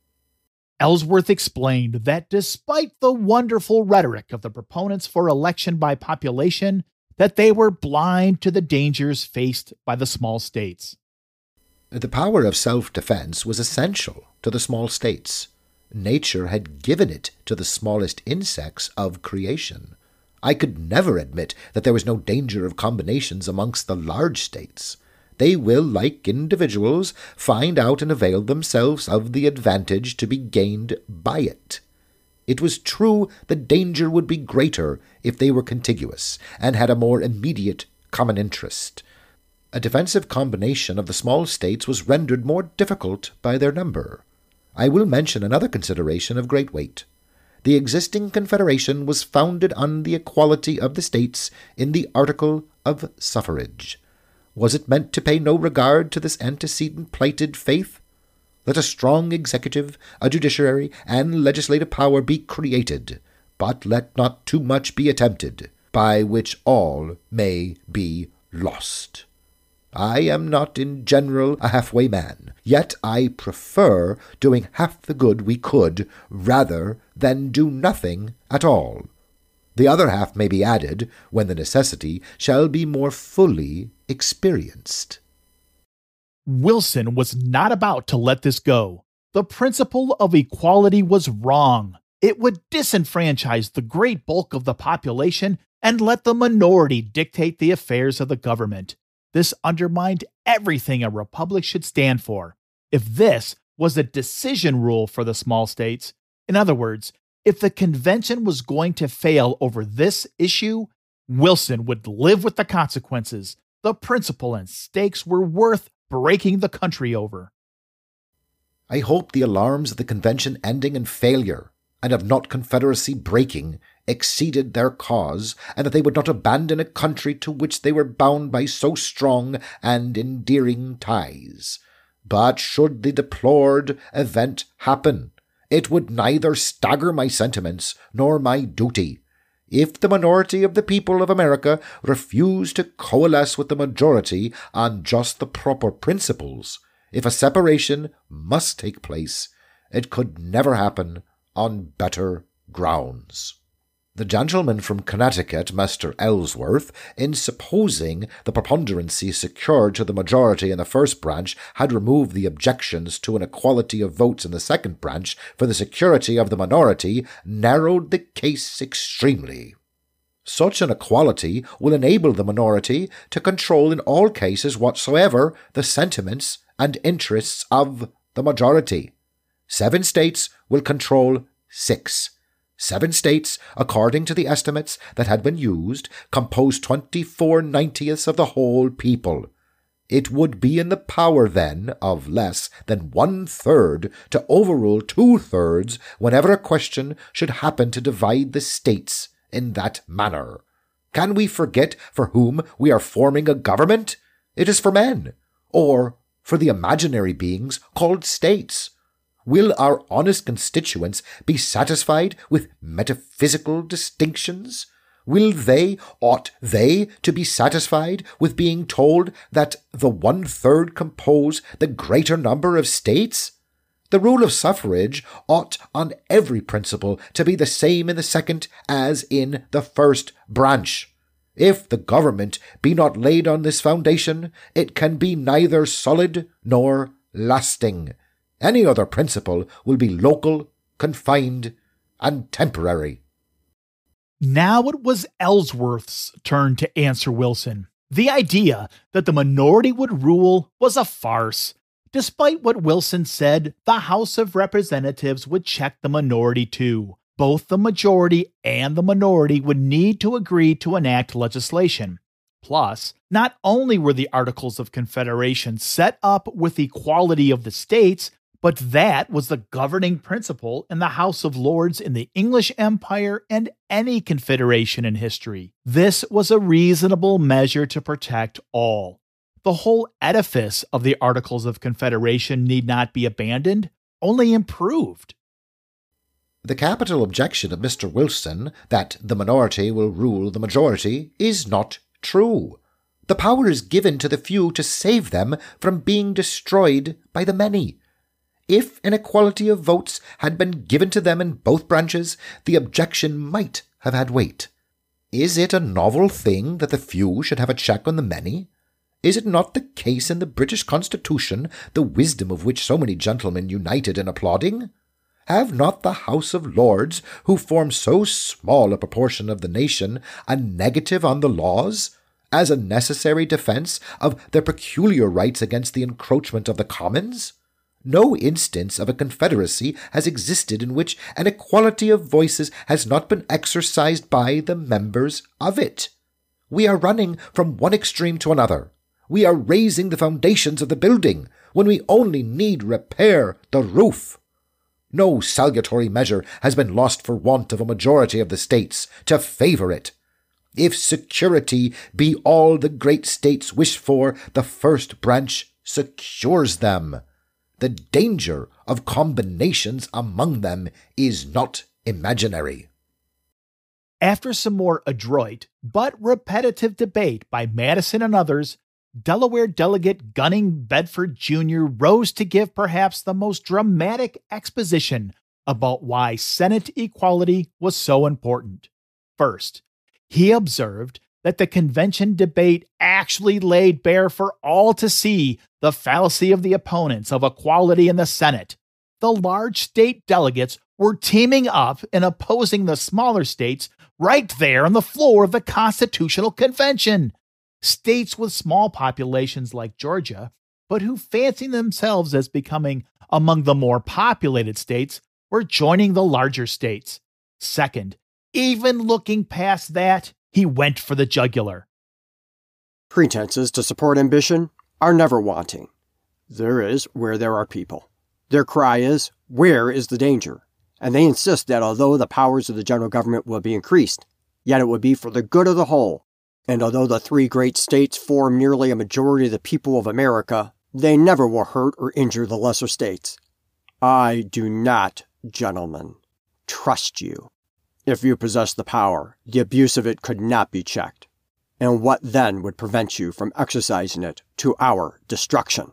Ellsworth explained that despite the wonderful rhetoric of the proponents for election by population, that they were blind to the dangers faced by the small states. The power of self-defense was essential to the small states. Nature had given it to the smallest insects of creation. I could never admit that there was no danger of combinations amongst the large states. They will, like individuals, find out and avail themselves of the advantage to be gained by it. It was true the danger would be greater if they were contiguous and had a more immediate common interest. A defensive combination of the small states was rendered more difficult by their number. I will mention another consideration of great weight. The existing confederation was founded on the equality of the states in the Article of Suffrage. Was it meant to pay no regard to this antecedent plighted faith? Let a strong executive, a judiciary, and legislative power be created, but let not too much be attempted, by which all may be lost. I am not in general a halfway man, yet I prefer doing half the good we could rather than do nothing at all. The other half may be added when the necessity shall be more fully experienced. Wilson was not about to let this go. The principle of equality was wrong. It would disenfranchise the great bulk of the population and let the minority dictate the affairs of the government. This undermined everything a republic should stand for. If this was a decision rule for the small states, in other words, if the convention was going to fail over this issue, Wilson would live with the consequences. The principle and stakes were worth breaking the country over. I hope the alarms of the convention ending in failure and of not confederacy breaking exceeded their cause, and that they would not abandon a country to which they were bound by so strong and endearing ties. But should the deplored event happen, it would neither stagger my sentiments nor my duty. If the minority of the people of America refuse to coalesce with the majority on just the proper principles, if a separation must take place, it could never happen on better grounds. The gentleman from Connecticut, Mister Ellsworth, in supposing the preponderancy secured to the majority in the first branch, had removed the objections to an equality of votes in the second branch for the security of the minority, narrowed the case extremely. Such an equality will enable the minority to control in all cases whatsoever the sentiments and interests of the majority. Seven states will control six. Seven states, according to the estimates that had been used, compose twenty-four ninetieths of the whole people. It would be in the power, then, of less than one-third to overrule two-thirds whenever a question should happen to divide the states in that manner. Can we forget for whom we are forming a government? It is for men, or for the imaginary beings called states. Will our honest constituents be satisfied with metaphysical distinctions? Will they, ought they, to be satisfied with being told that the one-third compose the greater number of states? The rule of suffrage ought on every principle to be the same in the second as in the first branch. If the government be not laid on this foundation, it can be neither solid nor lasting. Any other principle will be local, confined, and temporary. Now it was Ellsworth's turn to answer Wilson. The idea that the minority would rule was a farce. Despite what Wilson said, the House of Representatives would check the minority too. Both the majority and the minority would need to agree to enact legislation. Plus, not only were the Articles of Confederation set up with equality of the states, but that was the governing principle in the House of Lords in the English Empire and any confederation in history. This was a reasonable measure to protect all. The whole edifice of the Articles of Confederation need not be abandoned, only improved. The capital objection of Mister Wilson, that the minority will rule the majority, is not true. The power is given to the few to save them from being destroyed by the many. If an equality of votes had been given to them in both branches, the objection might have had weight. Is it a novel thing that the few should have a check on the many? Is it not the case in the British Constitution, the wisdom of which so many gentlemen united in applauding? Have not the House of Lords, who form so small a proportion of the nation, a negative on the laws, as a necessary defence of their peculiar rights against the encroachment of the Commons? No instance of a confederacy has existed in which an equality of voices has not been exercised by the members of it. We are running from one extreme to another. We are raising the foundations of the building when we only need repair the roof. No salutary measure has been lost for want of a majority of the states to favour it. If security be all the great states wish for, the first branch secures them. The danger of combinations among them is not imaginary. After some more adroit but repetitive debate by Madison and others, Delaware delegate Gunning Bedford Junior rose to give perhaps the most dramatic exposition about why Senate equality was so important. First, he observed that the convention debate actually laid bare for all to see the fallacy of the opponents of equality in the Senate. The large state delegates were teaming up and opposing the smaller states right there on the floor of the Constitutional Convention. States with small populations like Georgia, but who fancied themselves as becoming among the more populated states, were joining the larger states. Second, even looking past that, he went for the jugular. Pretenses to support ambition are never wanting. There is where there are people. Their cry is, where is the danger? And they insist that although the powers of the general government will be increased, yet it would be for the good of the whole. And although the three great states form nearly a majority of the people of America, they never will hurt or injure the lesser states. I do not, gentlemen, trust you. If you possess the power, the abuse of it could not be checked. And what then would prevent you from exercising it to our destruction?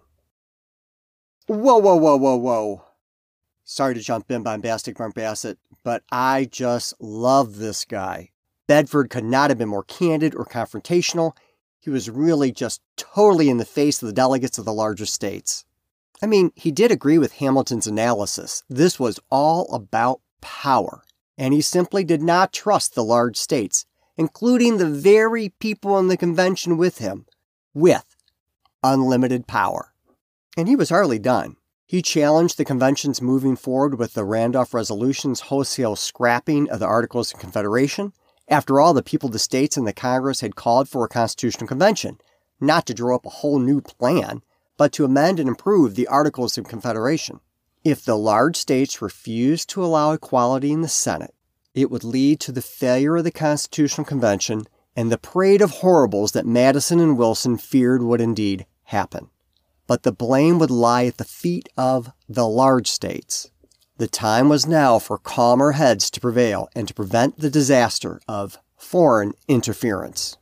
Whoa, whoa, whoa, whoa, whoa. Sorry to jump in, Bombastic Mark Bassett, but I just love this guy. Bedford could not have been more candid or confrontational. He was really just totally in the face of the delegates of the larger states. I mean, he did agree with Hamilton's analysis. This was all about power, and he simply did not trust the large states, including the very people in the convention with him, with unlimited power. And he was hardly done. He challenged the convention's moving forward with the Randolph Resolution's wholesale scrapping of the Articles of Confederation. After all, the people of the states and the Congress had called for a constitutional convention, not to draw up a whole new plan, but to amend and improve the Articles of Confederation. If the large states refused to allow equality in the Senate, it would lead to the failure of the Constitutional Convention and the parade of horribles that Madison and Wilson feared would indeed happen. But the blame would lie at the feet of the large states. The time was now for calmer heads to prevail and to prevent the disaster of foreign interference.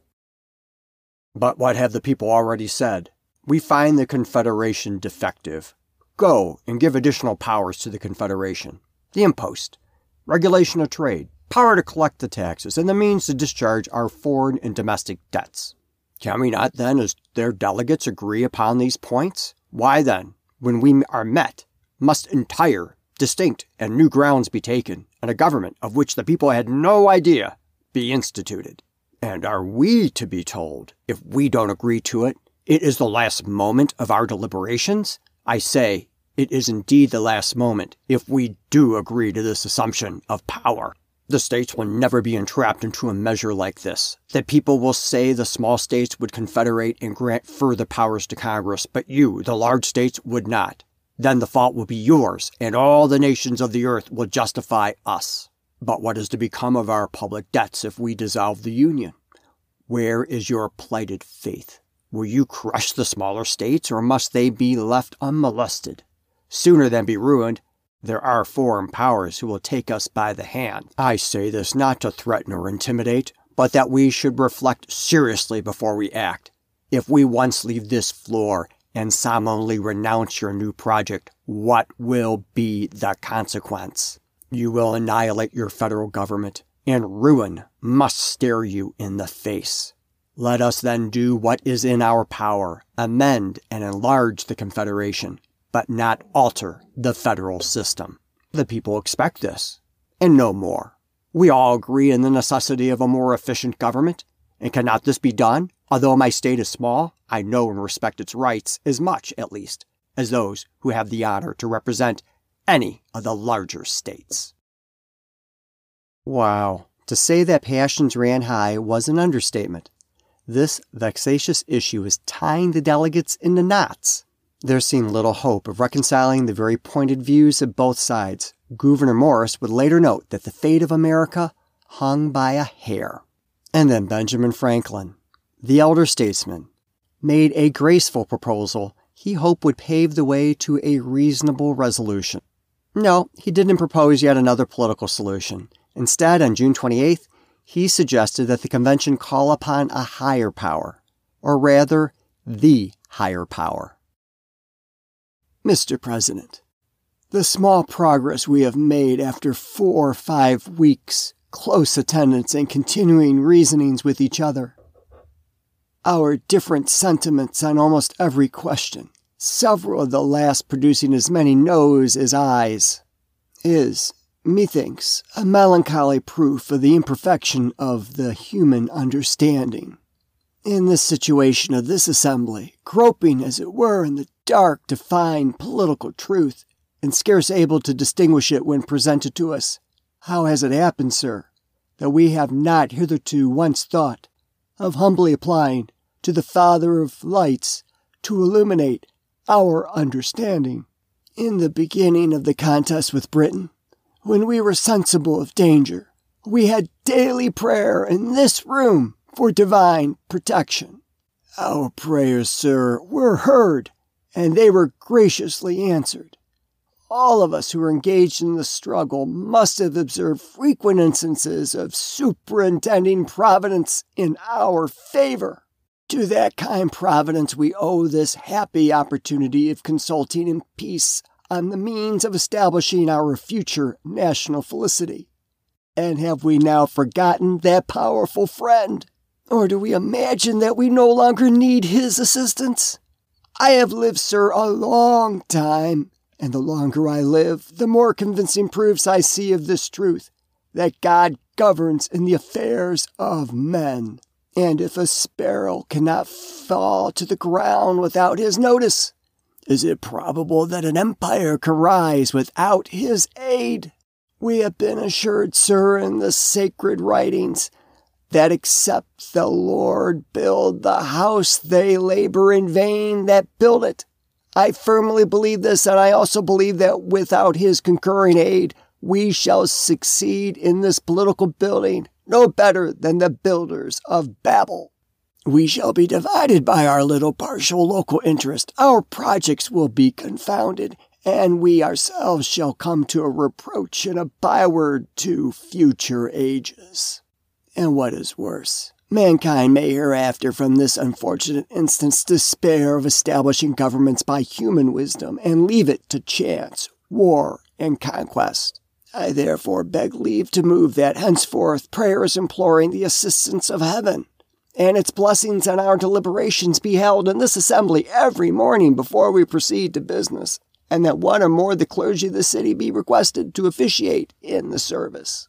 But what have the people already said? We find the Confederation defective. Go and give additional powers to the Confederation. The impost, regulation of trade, power to collect the taxes, and the means to discharge our foreign and domestic debts. Can we not then, as their delegates, agree upon these points? Why then, when we are met, must entire, distinct, and new grounds be taken, and a government of which the people had no idea be instituted? And are we to be told, if we don't agree to it, it is the last moment of our deliberations? I say, it is indeed the last moment if we do agree to this assumption of power. The states will never be entrapped into a measure like this. The people will say the small states would confederate and grant further powers to Congress, but you, the large states, would not. Then the fault will be yours, and all the nations of the earth will justify us. But what is to become of our public debts if we dissolve the Union? Where is your plighted faith? Will you crush the smaller states, or must they be left unmolested? Sooner than be ruined, there are foreign powers who will take us by the hand. I say this not to threaten or intimidate, but that we should reflect seriously before we act. If we once leave this floor and solemnly renounce your new project, what will be the consequence? You will annihilate your federal government, and ruin must stare you in the face. Let us then do what is in our power, amend and enlarge the Confederation, but not alter the federal system. The people expect this, and no more. We all agree in the necessity of a more efficient government, and cannot this be done? Although my state is small, I know and respect its rights as much, at least, as those who have the honor to represent any of the larger states. Wow, to say that passions ran high was an understatement. This vexatious issue is tying the delegates into knots. There seemed little hope of reconciling the very pointed views of both sides. Gouverneur Morris would later note that the fate of America hung by a hair. And then Benjamin Franklin, the elder statesman, made a graceful proposal he hoped would pave the way to a reasonable resolution. No, he didn't propose yet another political solution. Instead, on June twenty-eighth, he suggested that the convention call upon a higher power, or rather, the higher power. Mister President, the small progress we have made after four or five weeks, close attendance and continuing reasonings with each other, our different sentiments on almost every question, several of the last producing as many noes as ayes, is, methinks, a melancholy proof of the imperfection of the human understanding. In this situation of this assembly, groping as it were in the dark to find political truth, and scarce able to distinguish it when presented to us, how has it happened, sir, that we have not hitherto once thought of humbly applying to the Father of lights to illuminate our understanding? In the beginning of the contest with Britain, when we were sensible of danger, we had daily prayer in this room for divine protection. Our prayers, sir, were heard, and they were graciously answered. All of us who were engaged in the struggle must have observed frequent instances of superintending providence in our favor. To that kind providence we owe this happy opportunity of consulting in peace on the means of establishing our future national felicity. And have we now forgotten that powerful friend? Or do we imagine that we no longer need his assistance? I have lived, sir, a long time, and the longer I live, the more convincing proofs I see of this truth, that God governs in the affairs of men. And if a sparrow cannot fall to the ground without his notice, is it probable that an empire can rise without his aid? We have been assured, sir, in the sacred writings, that except the Lord build the house, they labor in vain that build it. I firmly believe this, and I also believe that without his concurring aid, we shall succeed in this political building no better than the builders of Babel. We shall be divided by our little partial local interest. Our projects will be confounded, and we ourselves shall come to a reproach and a byword to future ages. And what is worse, mankind may hereafter from this unfortunate instance despair of establishing governments by human wisdom and leave it to chance, war, and conquest. I therefore beg leave to move that henceforth prayers imploring the assistance of heaven and its blessings on our deliberations be held in this assembly every morning before we proceed to business, and that one or more of the clergy of the city be requested to officiate in the service.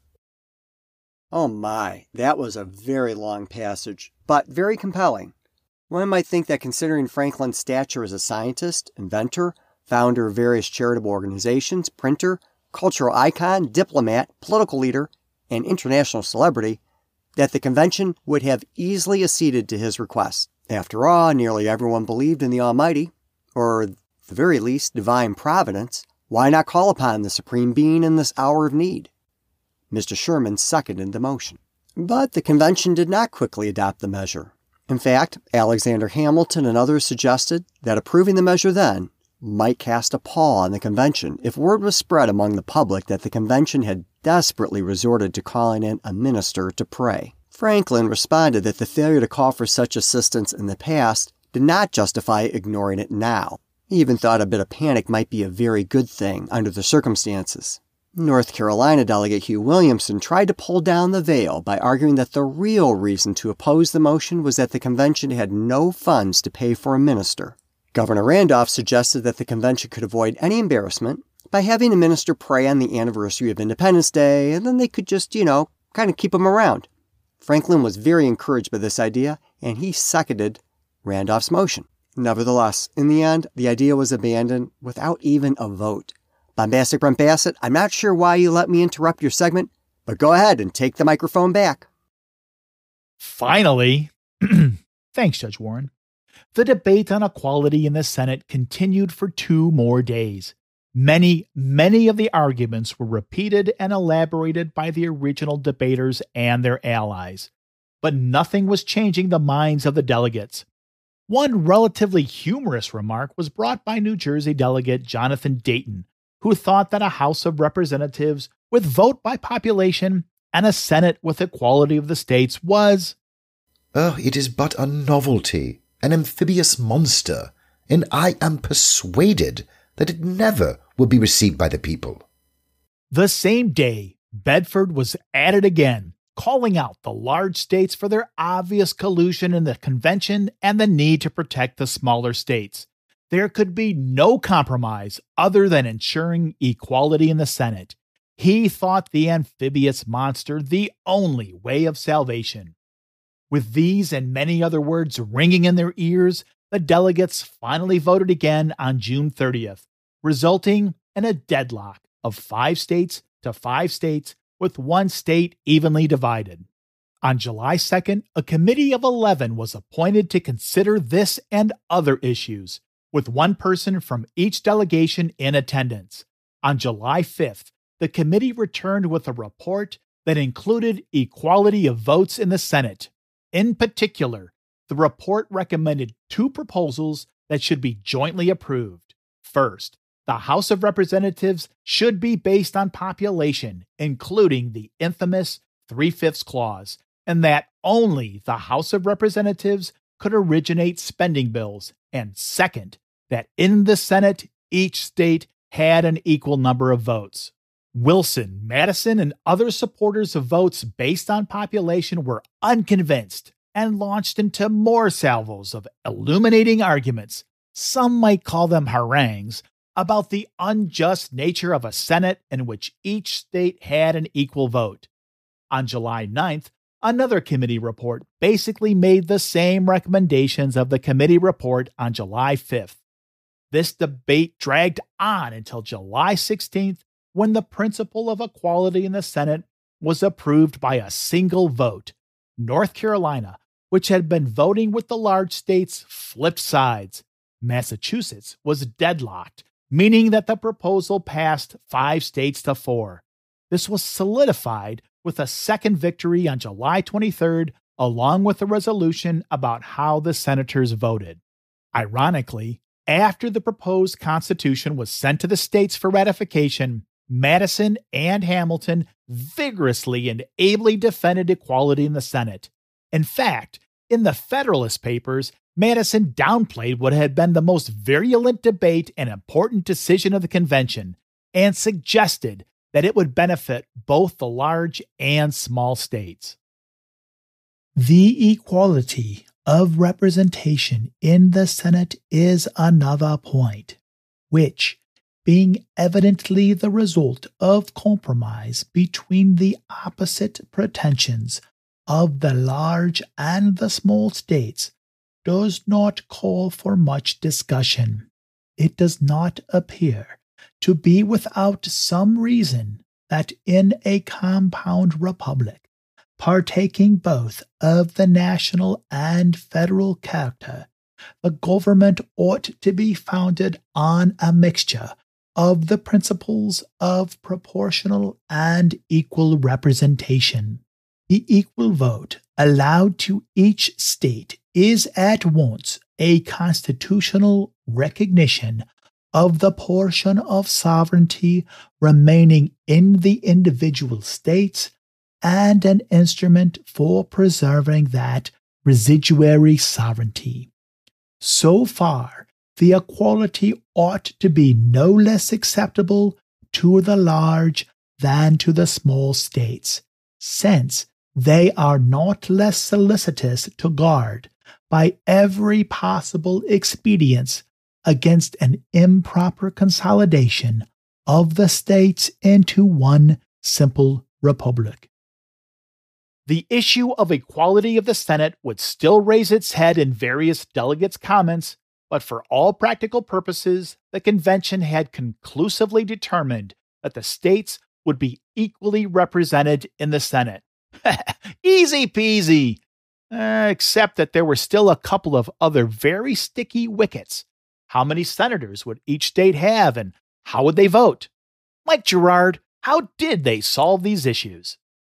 Oh my, that was a very long passage, but very compelling. One might think that considering Franklin's stature as a scientist, inventor, founder of various charitable organizations, printer, cultural icon, diplomat, political leader, and international celebrity, that the convention would have easily acceded to his request. After all, nearly everyone believed in the Almighty, or at the very least, divine providence. Why not call upon the Supreme Being in this hour of need? Mister Sherman seconded the motion. But the convention did not quickly adopt the measure. In fact, Alexander Hamilton and others suggested that approving the measure then might cast a pall on the convention if word was spread among the public that the convention had desperately resorted to calling in a minister to pray. Franklin responded that the failure to call for such assistance in the past did not justify ignoring it now. He even thought a bit of panic might be a very good thing under the circumstances. North Carolina Delegate Hugh Williamson tried to pull down the veil by arguing that the real reason to oppose the motion was that the convention had no funds to pay for a minister. Governor Randolph suggested that the convention could avoid any embarrassment by having a minister pray on the anniversary of Independence Day, and then they could just, you know, kind of keep him around. Franklin was very encouraged by this idea, and he seconded Randolph's motion. Nevertheless, in the end, the idea was abandoned without even a vote. Bombastic Brent Bassett, I'm not sure why you let me interrupt your segment, but go ahead and take the microphone back. Finally, thanks, Judge Warren. The debate on equality in the Senate continued for two more days. Many, many of the arguments were repeated and elaborated by the original debaters and their allies, but nothing was changing the minds of the delegates. One relatively humorous remark was brought by New Jersey Delegate Jonathan Dayton, who thought that a House of Representatives with vote by population and a Senate with equality of the states was, Oh, it is but a novelty, an amphibious monster, and I am persuaded that it never will be received by the people. The same day, Bedford was at it again, calling out the large states for their obvious collusion in the convention and the need to protect the smaller states. There could be no compromise other than ensuring equality in the Senate. He thought the amphibious monster the only way of salvation. With these and many other words ringing in their ears, the delegates finally voted again on June thirtieth, resulting in a deadlock of five states to five states, with one state evenly divided. On July second, a committee of eleven was appointed to consider this and other issues, with one person from each delegation in attendance. On July fifth, the committee returned with a report that included equality of votes in the Senate. In particular, the report recommended two proposals that should be jointly approved. First, the House of Representatives should be based on population, including the infamous Three-Fifths Clause, and that only the House of Representatives could originate spending bills. And second, that in the Senate, each state had an equal number of votes. Wilson, Madison, and other supporters of votes based on population were unconvinced and launched into more salvos of illuminating arguments, some might call them harangues, about the unjust nature of a Senate in which each state had an equal vote. On July ninth, another committee report basically made the same recommendations of the committee report on July fifth. This debate dragged on until July sixteenth, when the principle of equality in the Senate was approved by a single vote. North Carolina, which had been voting with the large states, flipped sides. Massachusetts was deadlocked, meaning that the proposal passed five states to four. This was solidified with a second victory on July twenty-third, along with a resolution about how the senators voted. Ironically, after the proposed Constitution was sent to the states for ratification, Madison and Hamilton vigorously and ably defended equality in the Senate. In fact, in the Federalist Papers, Madison downplayed what had been the most virulent debate and important decision of the convention, and suggested that it would benefit both the large and small states. The equality of representation in the Senate is another point, which, being evidently the result of compromise between the opposite pretensions of the large and the small states, does not call for much discussion. it does not appear to be without some reason that in a compound republic, partaking both of the national and federal character, the government ought to be founded on a mixture of the principles of proportional and equal representation. The equal vote allowed to each state is at once a constitutional recognition of the portion of sovereignty remaining in the individual states and an instrument for preserving that residuary sovereignty. So far, the equality ought to be no less acceptable to the large than to the small states, since they are not less solicitous to guard, by every possible expedience, against an improper consolidation of the states into one simple republic. The issue of equality of the Senate would still raise its head in various delegates' comments, but for all practical purposes, the convention had conclusively determined that the states would be equally represented in the Senate. Easy peasy! Uh, except that there were still a couple of other very sticky wickets. How many senators would each state have, and how would they vote? Mike Gerard, how did they solve these issues?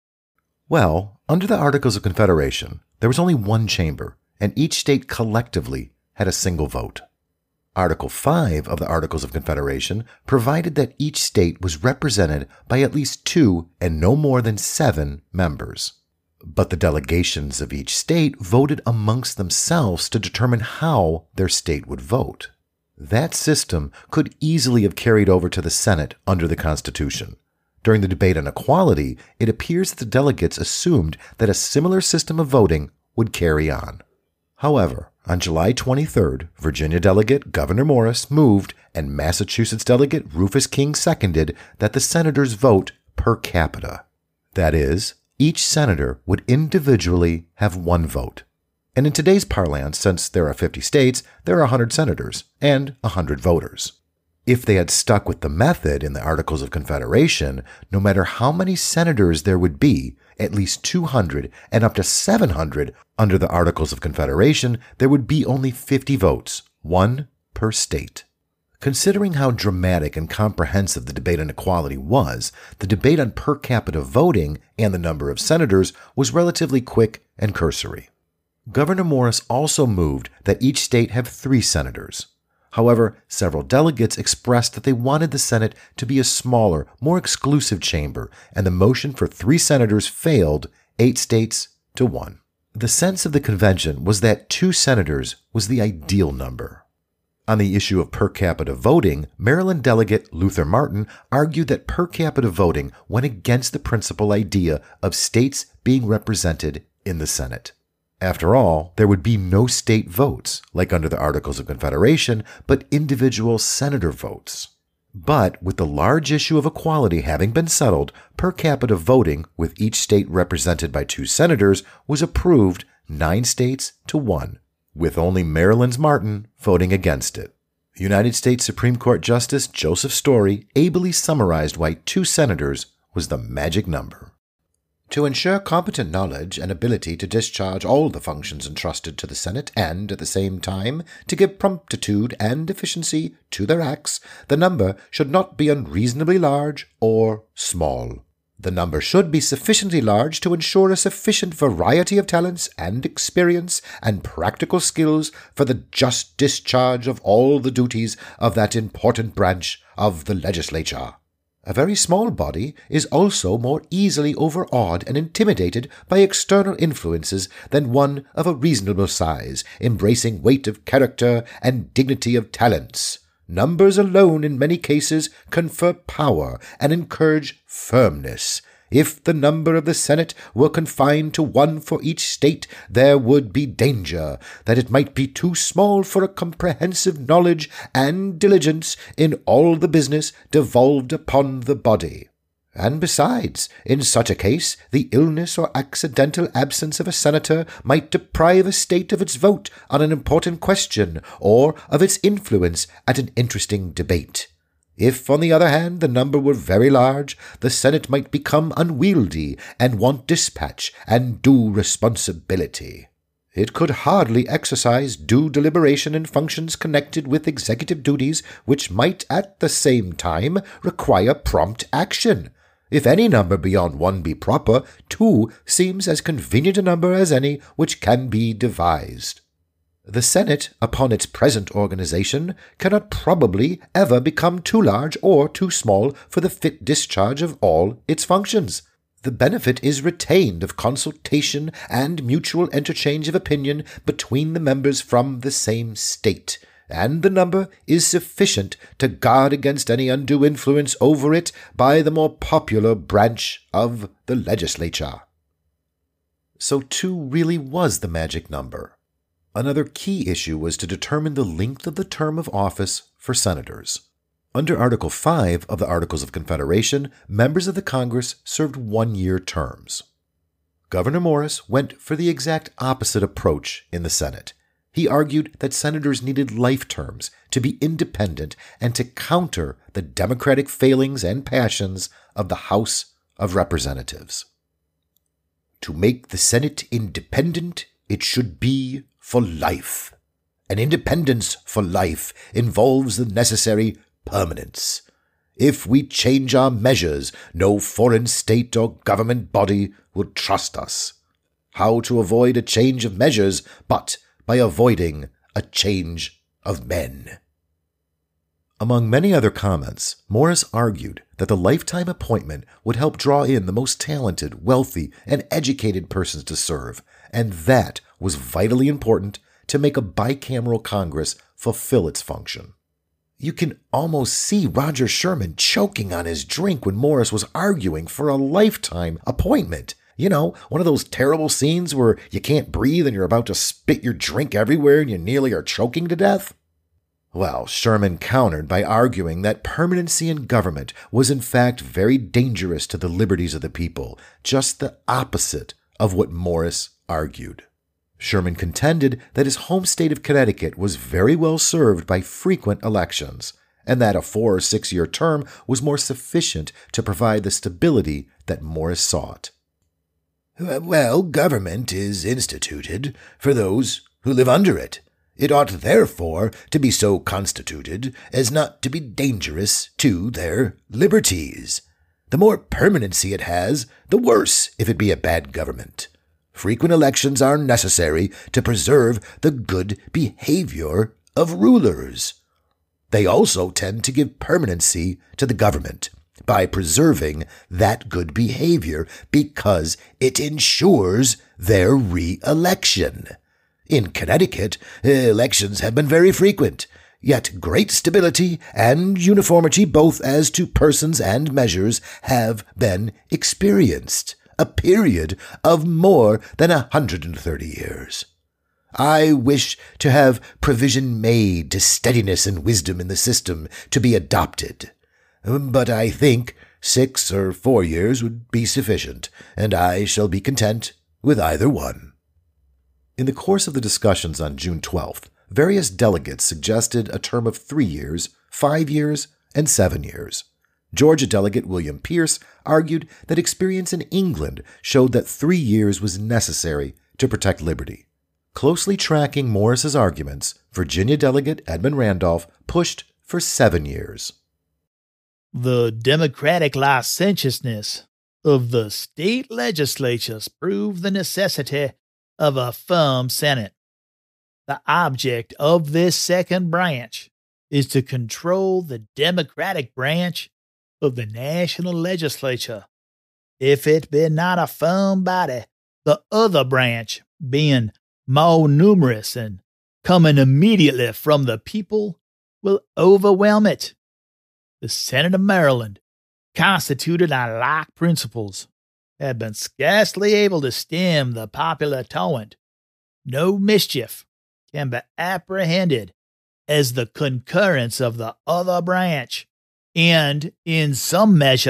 Well, under the Articles of Confederation, there was only one chamber, and each state collectively had a single vote. Article five of the Articles of Confederation provided that each state was represented by at least two and no more than seven members. But the delegations of each state voted amongst themselves to determine how their state would vote. That system could easily have carried over to the Senate under the Constitution. During the debate on equality, it appears that the delegates assumed that a similar system of voting would carry on. However, on July twenty-third, Virginia delegate Gouverneur Morris moved and Massachusetts delegate Rufus King seconded that the senators vote per capita. That is, each senator would individually have one vote. And in today's parlance, since there are fifty states, there are one hundred senators and one hundred voters. If they had stuck with the method in the Articles of Confederation, no matter how many senators there would be, at least two hundred and up to seven hundred under the Articles of Confederation, there would be only fifty votes, one per state. Considering how dramatic and comprehensive the debate on equality was, the debate on per capita voting and the number of senators was relatively quick and cursory. Gouverneur Morris also moved that each state have three senators. However, several delegates expressed that they wanted the Senate to be a smaller, more exclusive chamber, and the motion for three senators failed, eight states to one. The sense of the convention was that two senators was the ideal number. On the issue of per capita voting, Maryland delegate Luther Martin argued that per capita voting went against the principal idea of states being represented in the Senate. After all, there would be no state votes, like under the Articles of Confederation, but individual senator votes. But with the large issue of equality having been settled, per capita voting, with each state represented by two senators, was approved nine states to one, with only Maryland's Martin voting against it. United States Supreme Court Justice Joseph Story ably summarized why two senators was the magic number. To ensure competent knowledge and ability to discharge all the functions entrusted to the Senate, and at the same time to give promptitude and efficiency to their acts, the number should not be unreasonably large or small. The number should be sufficiently large to ensure a sufficient variety of talents and experience and practical skills for the just discharge of all the duties of that important branch of the legislature. A very small body is also more easily overawed and intimidated by external influences than one of a reasonable size, embracing weight of character and dignity of talents. Numbers alone in many cases confer power and encourage firmness. If the number of the Senate were confined to one for each state, there would be danger that it might be too small for a comprehensive knowledge and diligence in all the business devolved upon the body. And besides, in such a case, the illness or accidental absence of a senator might deprive a state of its vote on an important question or of its influence at an interesting debate. If, on the other hand, the number were very large, the Senate might become unwieldy and want dispatch and due responsibility. It could hardly exercise due deliberation in functions connected with executive duties, which might at the same time require prompt action. If any number beyond one be proper, two seems as convenient a number as any which can be devised. The Senate, upon its present organization, cannot probably ever become too large or too small for the fit discharge of all its functions. The benefit is retained of consultation and mutual interchange of opinion between the members from the same state, and the number is sufficient to guard against any undue influence over it by the more popular branch of the legislature. So two really was the magic number. Another key issue was to determine the length of the term of office for senators. Under Article five of the Articles of Confederation, members of the Congress served one-year terms. Governor Morris went for the exact opposite approach in the Senate. He argued that senators needed life terms to be independent and to counter the democratic failings and passions of the House of Representatives. To make the Senate independent, it should be for life. An independence for life involves the necessary permanence. If we change our measures, no foreign state or government body will trust us. How to avoid a change of measures but by avoiding a change of men? Among many other comments, Morris argued that the lifetime appointment would help draw in the most talented, wealthy, and educated persons to serve, and that was vitally important to make a bicameral Congress fulfill its function. You can almost see Roger Sherman choking on his drink when Morris was arguing for a lifetime appointment. You know, one of those terrible scenes where you can't breathe and you're about to spit your drink everywhere and you nearly are choking to death? Well, Sherman countered by arguing that permanency in government was in fact very dangerous to the liberties of the people, just the opposite of what Morris argued. Sherman contended that his home state of Connecticut was very well served by frequent elections, and that a four- or six-year term was more sufficient to provide the stability that Morris sought. Well, government is instituted for those who live under it. It ought therefore to be so constituted as not to be dangerous to their liberties. The more permanency it has, the worse if it be a bad government. Frequent elections are necessary to preserve the good behavior of rulers. They also tend to give permanency to the government by preserving that good behavior because it ensures their re-election. In Connecticut, elections have been very frequent, yet great stability and uniformity both as to persons and measures have been experienced, a period of more than a hundred and thirty years. I wish to have provision made to steadiness and wisdom in the system to be adopted, but I think six or four years would be sufficient, and I shall be content with either one. In the course of the discussions on June twelfth, various delegates suggested a term of three years, five years, and seven years. Georgia delegate William Pierce argued that experience in England showed that three years was necessary to protect liberty. Closely tracking Morris's arguments, Virginia delegate Edmund Randolph pushed for seven years. The democratic licentiousness of the state legislatures proved the necessity of a firm Senate. The object of this second branch is to control the Democratic branch of the national legislature. If it be not a firm body, the other branch, being more numerous and coming immediately from the people, will overwhelm it. The Senate of Maryland, constituted on like principles, had been scarcely able to stem the popular torrent. No mischief can be apprehended as the concurrence of the other branch, and in some measure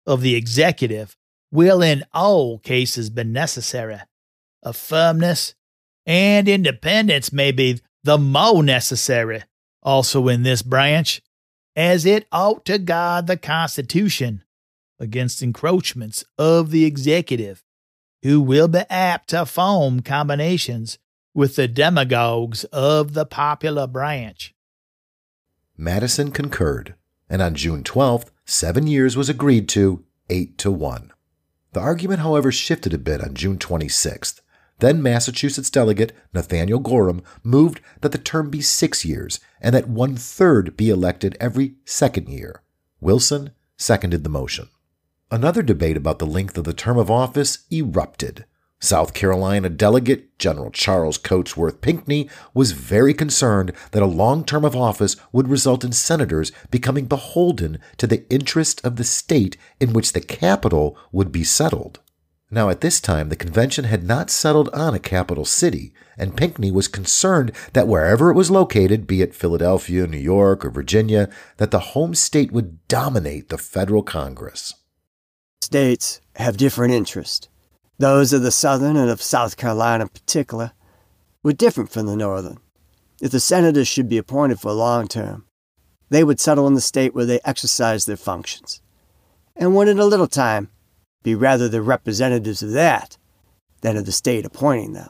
of the executive will in all cases be necessary. A firmness and independence may be the more necessary also in this branch, as it ought to guard the Constitution against encroachments of the executive, who will be apt to form combinations with the demagogues of the popular branch. Madison concurred, and on June twelfth, seven years was agreed to, eight to one. The argument, however, shifted a bit on June twenty-sixth. Then Massachusetts delegate Nathaniel Gorham moved that the term be six years and that one-third be elected every second year. Wilson seconded the motion. Another debate about the length of the term of office erupted. South Carolina delegate General Charles Cotesworth Pinckney was very concerned that a long term of office would result in senators becoming beholden to the interest of the state in which the capital would be settled. Now, at this time, the convention had not settled on a capital city, and Pinckney was concerned that wherever it was located, be it Philadelphia, New York, or Virginia, that the home state would dominate the federal Congress. States have different interests. Those of the Southern and of South Carolina in particular were different from the Northern. If the senators should be appointed for a long term, they would settle in the state where they exercise their functions, and would in a little time be rather the representatives of that than of the state appointing them.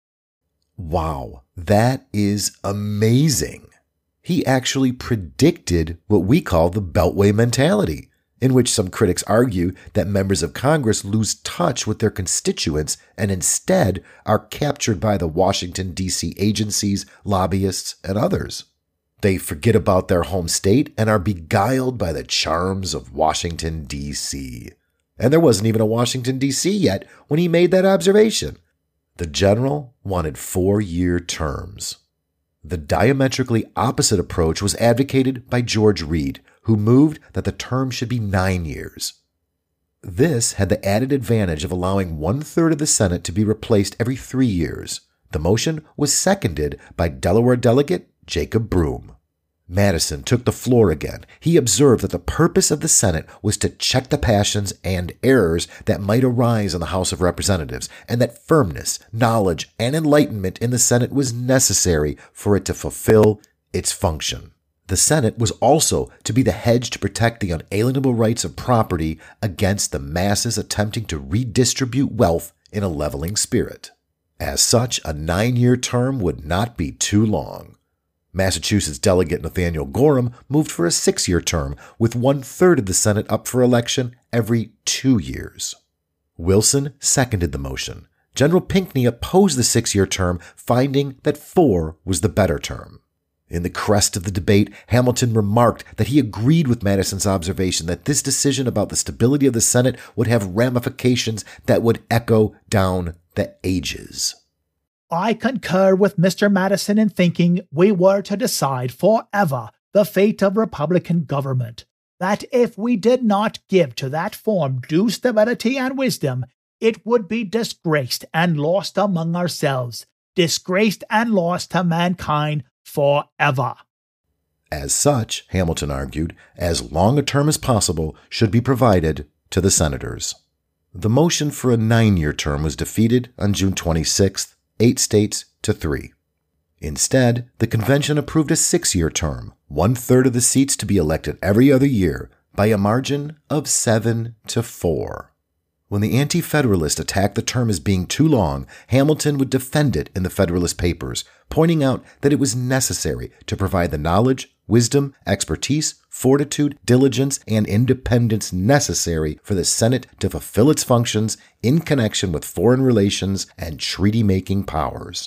Wow, that is amazing. He actually predicted what we call the Beltway mentality, in which some critics argue that members of Congress lose touch with their constituents and instead are captured by the Washington, D C agencies, lobbyists, and others. They forget about their home state and are beguiled by the charms of Washington, D C And there wasn't even a Washington, D C yet when he made that observation. The general wanted four-year terms. The diametrically opposite approach was advocated by George Read, who moved that the term should be nine years. This had the added advantage of allowing one-third of the Senate to be replaced every three years. The motion was seconded by Delaware delegate Jacob Broome. Madison took the floor again. He observed that the purpose of the Senate was to check the passions and errors that might arise in the House of Representatives, and that firmness, knowledge, and enlightenment in the Senate was necessary for it to fulfill its function. The Senate was also to be the hedge to protect the unalienable rights of property against the masses attempting to redistribute wealth in a leveling spirit. As such, a nine-year term would not be too long. Massachusetts delegate Nathaniel Gorham moved for a six-year term, with one-third of the Senate up for election every two years. Wilson seconded the motion. General Pinckney opposed the six-year term, finding that four was the better term. In the crest of the debate, Hamilton remarked that he agreed with Madison's observation that this decision about the stability of the Senate would have ramifications that would echo down the ages. I concur with Mister Madison in thinking we were to decide forever the fate of Republican government, that if we did not give to that form due stability and wisdom, it would be disgraced and lost among ourselves, disgraced and lost to mankind forever. As such, Hamilton argued, as long a term as possible should be provided to the senators. The motion for a nine-year term was defeated on June twenty-sixth, eight states to three. Instead, the convention approved a six-year term, one-third of the seats to be elected every other year, by a margin of seven to four. When the Anti-Federalists attacked the term as being too long, Hamilton would defend it in the Federalist Papers, pointing out that it was necessary to provide the knowledge, wisdom, expertise, fortitude, diligence, and independence necessary for the Senate to fulfill its functions in connection with foreign relations and treaty-making powers.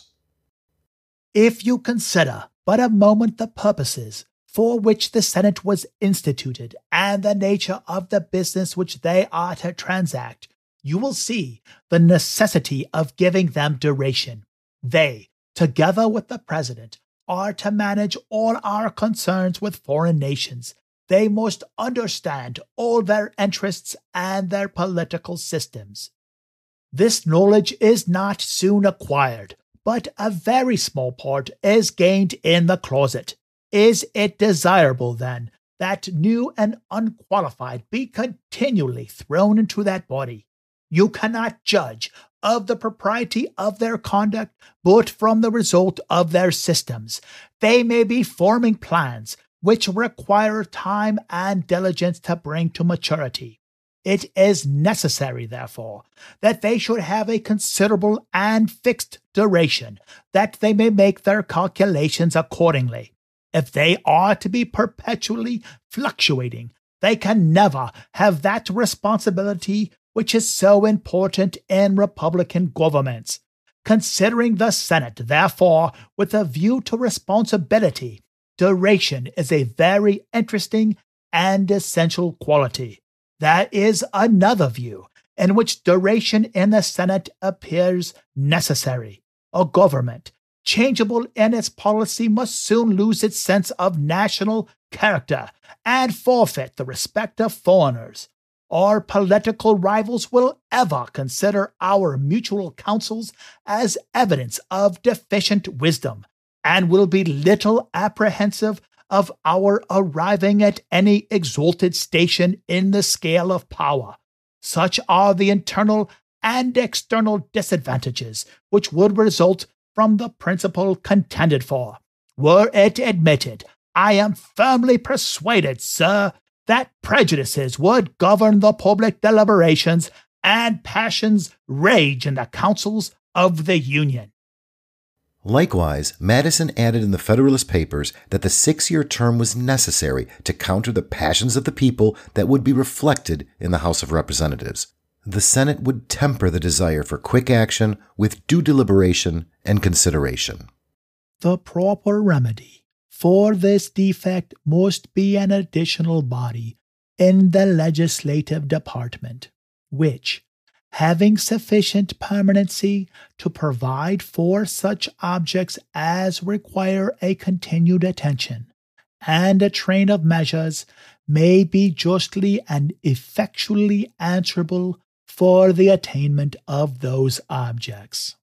If you consider but a moment the purposes for which the Senate was instituted and the nature of the business which they are to transact, you will see the necessity of giving them duration. They, together with the President, are to manage all our concerns with foreign nations. They must understand all their interests and their political systems. This knowledge is not soon acquired, but a very small part is gained in the closet. Is it desirable, then, that new and unqualified be continually thrown into that body. You cannot judge of the propriety of their conduct, but from the result of their systems. They may be forming plans which require time and diligence to bring to maturity. It is necessary, therefore, that they should have a considerable and fixed duration, that they may make their calculations accordingly. If they are to be perpetually fluctuating, they can never have that responsibility which is so important in republican governments. Considering the Senate, therefore, with a view to responsibility, duration is a very interesting and essential quality. There is another view in which duration in the Senate appears necessary. A government, changeable in its policy, must soon lose its sense of national character and forfeit the respect of foreigners. Our political rivals will ever consider our mutual counsels as evidence of deficient wisdom, and will be little apprehensive of our arriving at any exalted station in the scale of power. Such are the internal and external disadvantages which would result from the principle contended for. Were it admitted, I am firmly persuaded, sir, that prejudices would govern the public deliberations and passions rage in the councils of the Union. Likewise, Madison added in the Federalist Papers that the six-year term was necessary to counter the passions of the people that would be reflected in the House of Representatives. The Senate would temper the desire for quick action with due deliberation and consideration. The proper remedy for this defect must be an additional body in the legislative department, which, having sufficient permanency to provide for such objects as require a continued attention, and a train of measures, may be justly and effectually answerable for the attainment of those objects.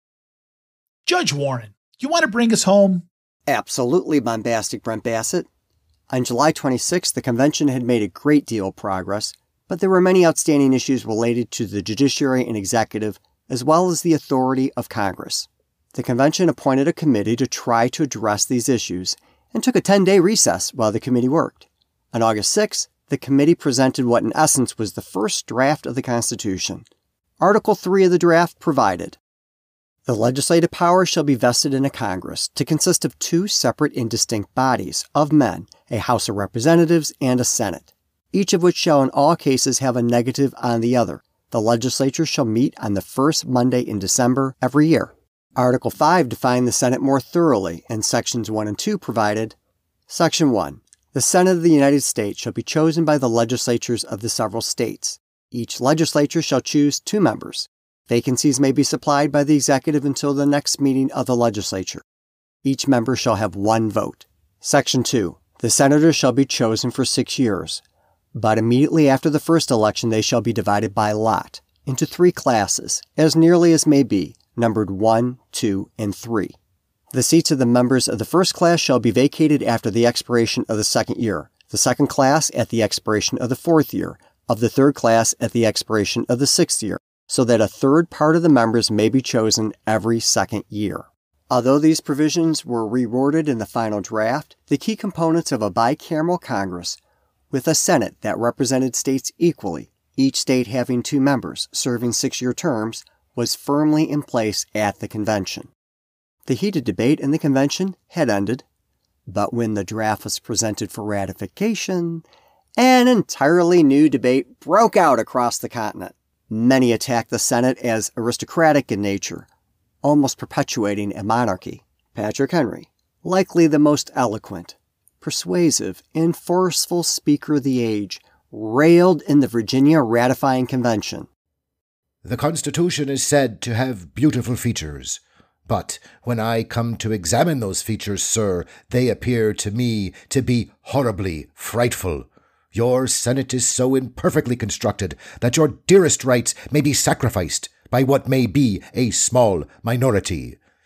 Judge Warren, you want to bring us home? Absolutely, bombastic Brent Bassett. On July twenty-sixth, the convention had made a great deal of progress, but there were many outstanding issues related to the judiciary and executive, as well as the authority of Congress. The convention appointed a committee to try to address these issues and took a ten-day recess while the committee worked. On August sixth, the committee presented what in essence was the first draft of the Constitution. Article three of the draft provided, "The legislative power shall be vested in a Congress to consist of two separate and distinct bodies of men, a House of Representatives and a Senate, each of which shall in all cases have a negative on the other. The legislature shall meet on the first Monday in December every year." Article five defined the Senate more thoroughly, and Sections one and two provided, Section one. The Senate of the United States shall be chosen by the legislatures of the several states. Each legislature shall choose two members. Vacancies may be supplied by the executive until the next meeting of the legislature. Each member shall have one vote. Section two. The senators shall be chosen for six years, but immediately after the first election they shall be divided by lot into three classes, as nearly as may be, numbered one, two, and three. The seats of the members of the first class shall be vacated after the expiration of the second year, the second class at the expiration of the fourth year, of the third class at the expiration of the sixth year, so that a third part of the members may be chosen every second year. Although these provisions were reworded in the final draft, the key components of a bicameral Congress, with a Senate that represented states equally, each state having two members serving six-year terms, was firmly in place at the convention. The heated debate in the convention had ended, but when the draft was presented for ratification, an entirely new debate broke out across the continent. Many attacked the Senate as aristocratic in nature, almost perpetuating a monarchy. Patrick Henry, likely the most eloquent, persuasive, and forceful speaker of the age, railed in the Virginia ratifying convention. "The Constitution is said to have beautiful features. But when I come to examine those features, sir, they appear to me to be horribly frightful. Your Senate is so imperfectly constructed that your dearest rights may be sacrificed by what may be a small minority.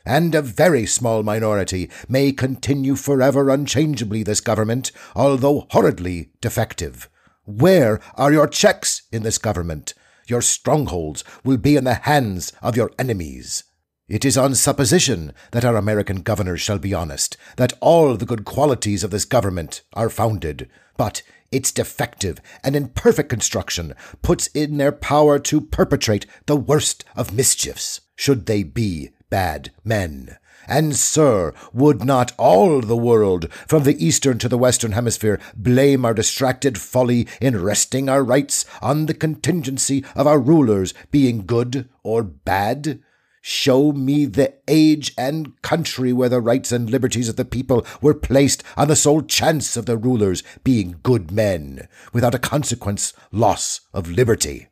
and a very small minority may continue forever unchangeably this government, although horridly defective. Where are your checks in this government? Your strongholds will be in the hands of your enemies. It is on supposition that our American governors shall be honest, that all the good qualities of this government are founded, but its defective and imperfect construction puts in their power to perpetrate the worst of mischiefs, should they be bad men. And, sir, would not all the world, from the eastern to the western hemisphere, blame our distracted folly in resting our rights on the contingency of our rulers being good or bad? Show me the age and country where the rights and liberties of the people were placed on the sole chance of the rulers being good men, without a consequence loss of liberty.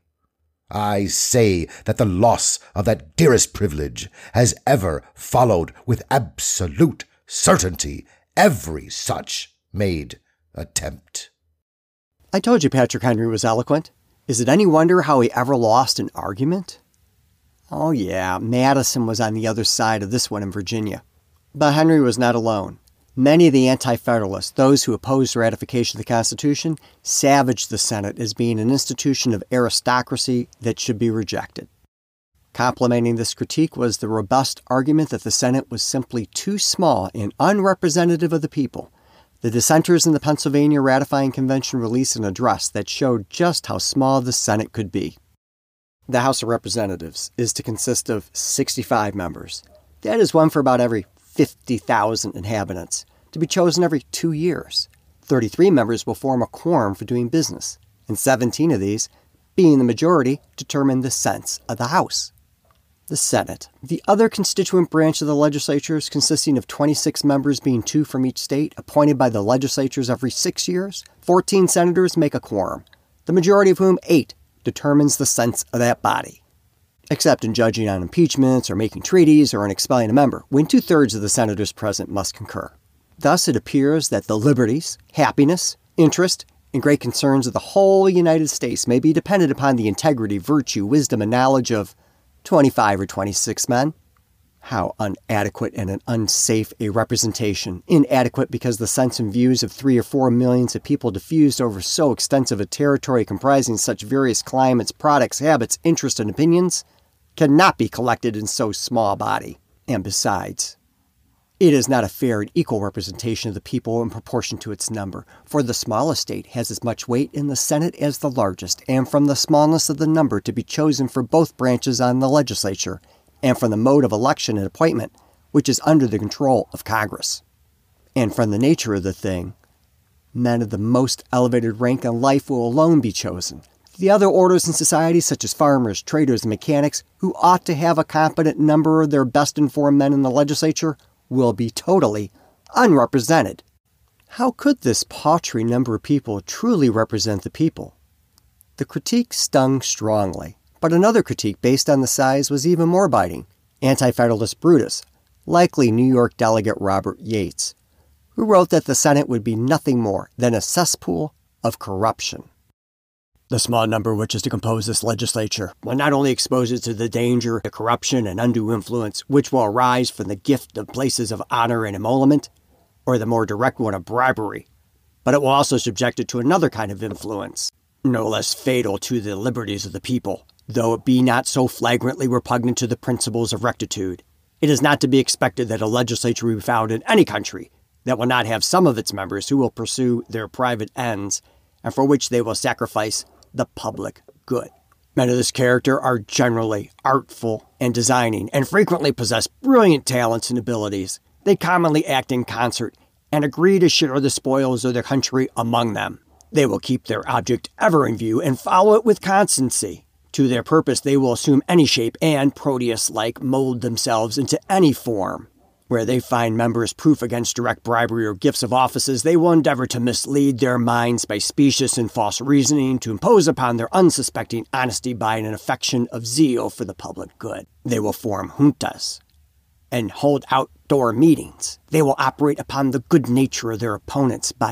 I say that the loss of that dearest privilege has ever followed with absolute certainty every such made attempt. I told you Patrick Henry was eloquent. Is it any wonder how he ever lost an argument? Oh yeah, Madison was on the other side of this one in Virginia. But Henry was not alone. Many of the Anti-Federalists, those who opposed ratification of the Constitution, savaged the Senate as being an institution of aristocracy that should be rejected. Complementing this critique was the robust argument that the Senate was simply too small and unrepresentative of the people. The dissenters in the Pennsylvania Ratifying Convention released an address that showed just how small the Senate could be. The House of Representatives is to consist of sixty-five members. That is one for about every fifty thousand inhabitants, to be chosen every two years. thirty-three members will form a quorum for doing business, and seventeen of these, being the majority, determine the sense of the House. The Senate, the other constituent branch of the legislatures, consisting of twenty-six members being two from each state, appointed by the legislatures every six years, fourteen senators make a quorum, the majority of whom, eight, determines the sense of that body. Except in judging on impeachments or making treaties or in expelling a member, when two-thirds of the senators present must concur. Thus it appears that the liberties, happiness, interest, and great concerns of the whole United States may be dependent upon the integrity, virtue, wisdom, and knowledge of twenty-five or twenty-six men. How inadequate and an unsafe a representation. Inadequate because the sense and views of three or four millions of people diffused over so extensive a territory comprising such various climates, products, habits, interests, and opinions cannot be collected in so small a body. And besides, it is not a fair and equal representation of the people in proportion to its number, for the smallest state has as much weight in the Senate as the largest, and from the smallness of the number to be chosen for both branches on the legislature, and from the mode of election and appointment, which is under the control of Congress. And from the nature of the thing, men of the most elevated rank in life will alone be chosen. The other orders in society, such as farmers, traders, and mechanics, who ought to have a competent number of their best-informed men in the legislature, will be totally unrepresented. How could this paltry number of people truly represent the people? The critique stung strongly. But another critique based on the size was even more biting. Anti-Federalist Brutus, likely New York delegate Robert Yates, who wrote that the Senate would be nothing more than a cesspool of corruption. The small number which is to compose this legislature will not only expose it to the danger of corruption and undue influence which will arise from the gift of places of honor and emolument, or the more direct one of bribery, but it will also subject it to another kind of influence, no less fatal to the liberties of the people, though it be not so flagrantly repugnant to the principles of rectitude. It is not to be expected that a legislature will be found in any country that will not have some of its members who will pursue their private ends, and for which they will sacrifice the public good. Men of this character are generally artful and designing, and frequently possess brilliant talents and abilities. They commonly act in concert, and agree to share the spoils of their country among them. They will keep their object ever in view, and follow it with constancy. To their purpose they will assume any shape, and, Proteus-like, mold themselves into any form. Where they find members proof against direct bribery or gifts of offices, they will endeavor to mislead their minds by specious and false reasoning, to impose upon their unsuspecting honesty by an affection of zeal for the public good. They will form juntas and hold outdoor meetings. They will operate upon the good nature of their opponents by the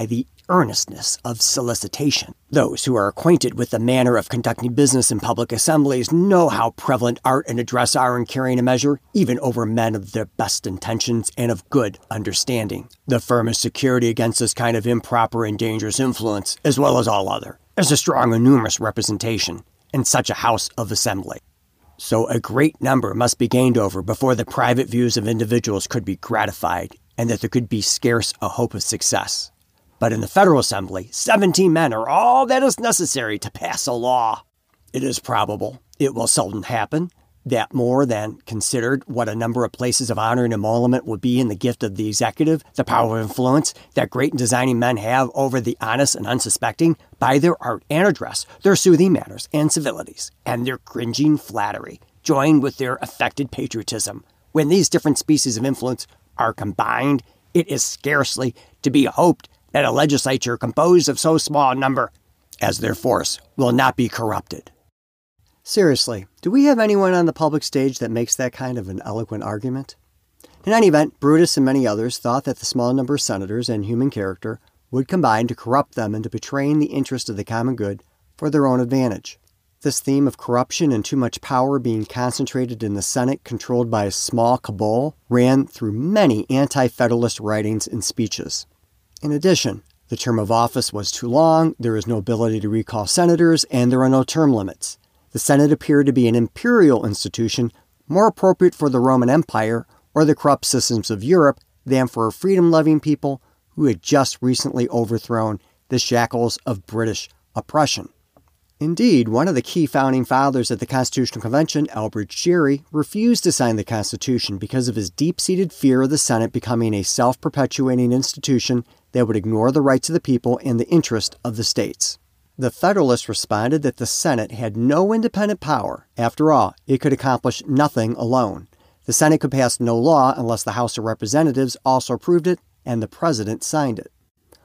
earnestness of solicitation. Those who are acquainted with the manner of conducting business in public assemblies know how prevalent art and address are in carrying a measure, even over men of the best intentions and of good understanding. The firmest security against this kind of improper and dangerous influence, as well as all other, is a strong and numerous representation in such a house of assembly. So a great number must be gained over before the private views of individuals could be gratified, and that there could be scarce a hope of success. But in the Federal Assembly, seventeen men are all that is necessary to pass a law. It is probable, it will seldom happen, that more than considered what a number of places of honor and emolument would be in the gift of the executive, the power of influence that great and designing men have over the honest and unsuspecting by their art and address, their soothing manners and civilities, and their cringing flattery, joined with their affected patriotism. When these different species of influence are combined, it is scarcely to be hoped that a legislature composed of so small a number as their force will not be corrupted. Seriously, do we have anyone on the public stage that makes that kind of an eloquent argument? In any event, Brutus and many others thought that the small number of senators and human character would combine to corrupt them into betraying the interest of the common good for their own advantage. This theme of corruption and too much power being concentrated in the Senate controlled by a small cabal ran through many anti-federalist writings and speeches. In addition, the term of office was too long, there is no ability to recall senators, and there are no term limits. The Senate appeared to be an imperial institution more appropriate for the Roman Empire or the corrupt systems of Europe than for a freedom-loving people who had just recently overthrown the shackles of British oppression. Indeed, one of the key founding fathers at the Constitutional Convention, Elbridge Gerry, refused to sign the Constitution because of his deep-seated fear of the Senate becoming a self-perpetuating institution that would ignore the rights of the people and the interest of the states. The Federalists responded that the Senate had no independent power. After all, it could accomplish nothing alone. The Senate could pass no law unless the House of Representatives also approved it and the President signed it.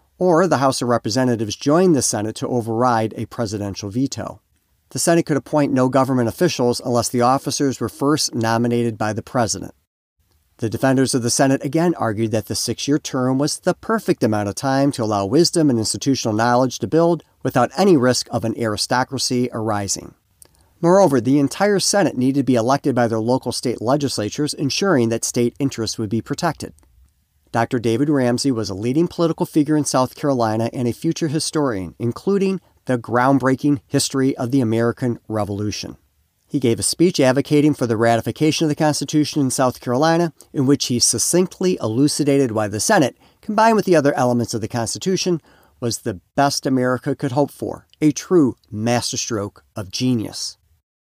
Or the House of Representatives joined the Senate to override a presidential veto. The Senate could appoint no government officials unless the officers were first nominated by the President. The defenders of the Senate again argued that the six-year term was the perfect amount of time to allow wisdom and institutional knowledge to build without any risk of an aristocracy arising. Moreover, the entire Senate needed to be elected by their local state legislatures, ensuring that state interests would be protected. Doctor David Ramsey was a leading political figure in South Carolina and a future historian, including the groundbreaking history of the American Revolution. He gave a speech advocating for the ratification of the Constitution in South Carolina, in which he succinctly elucidated why the Senate, combined with the other elements of the Constitution, was the best America could hope for, a true masterstroke of genius.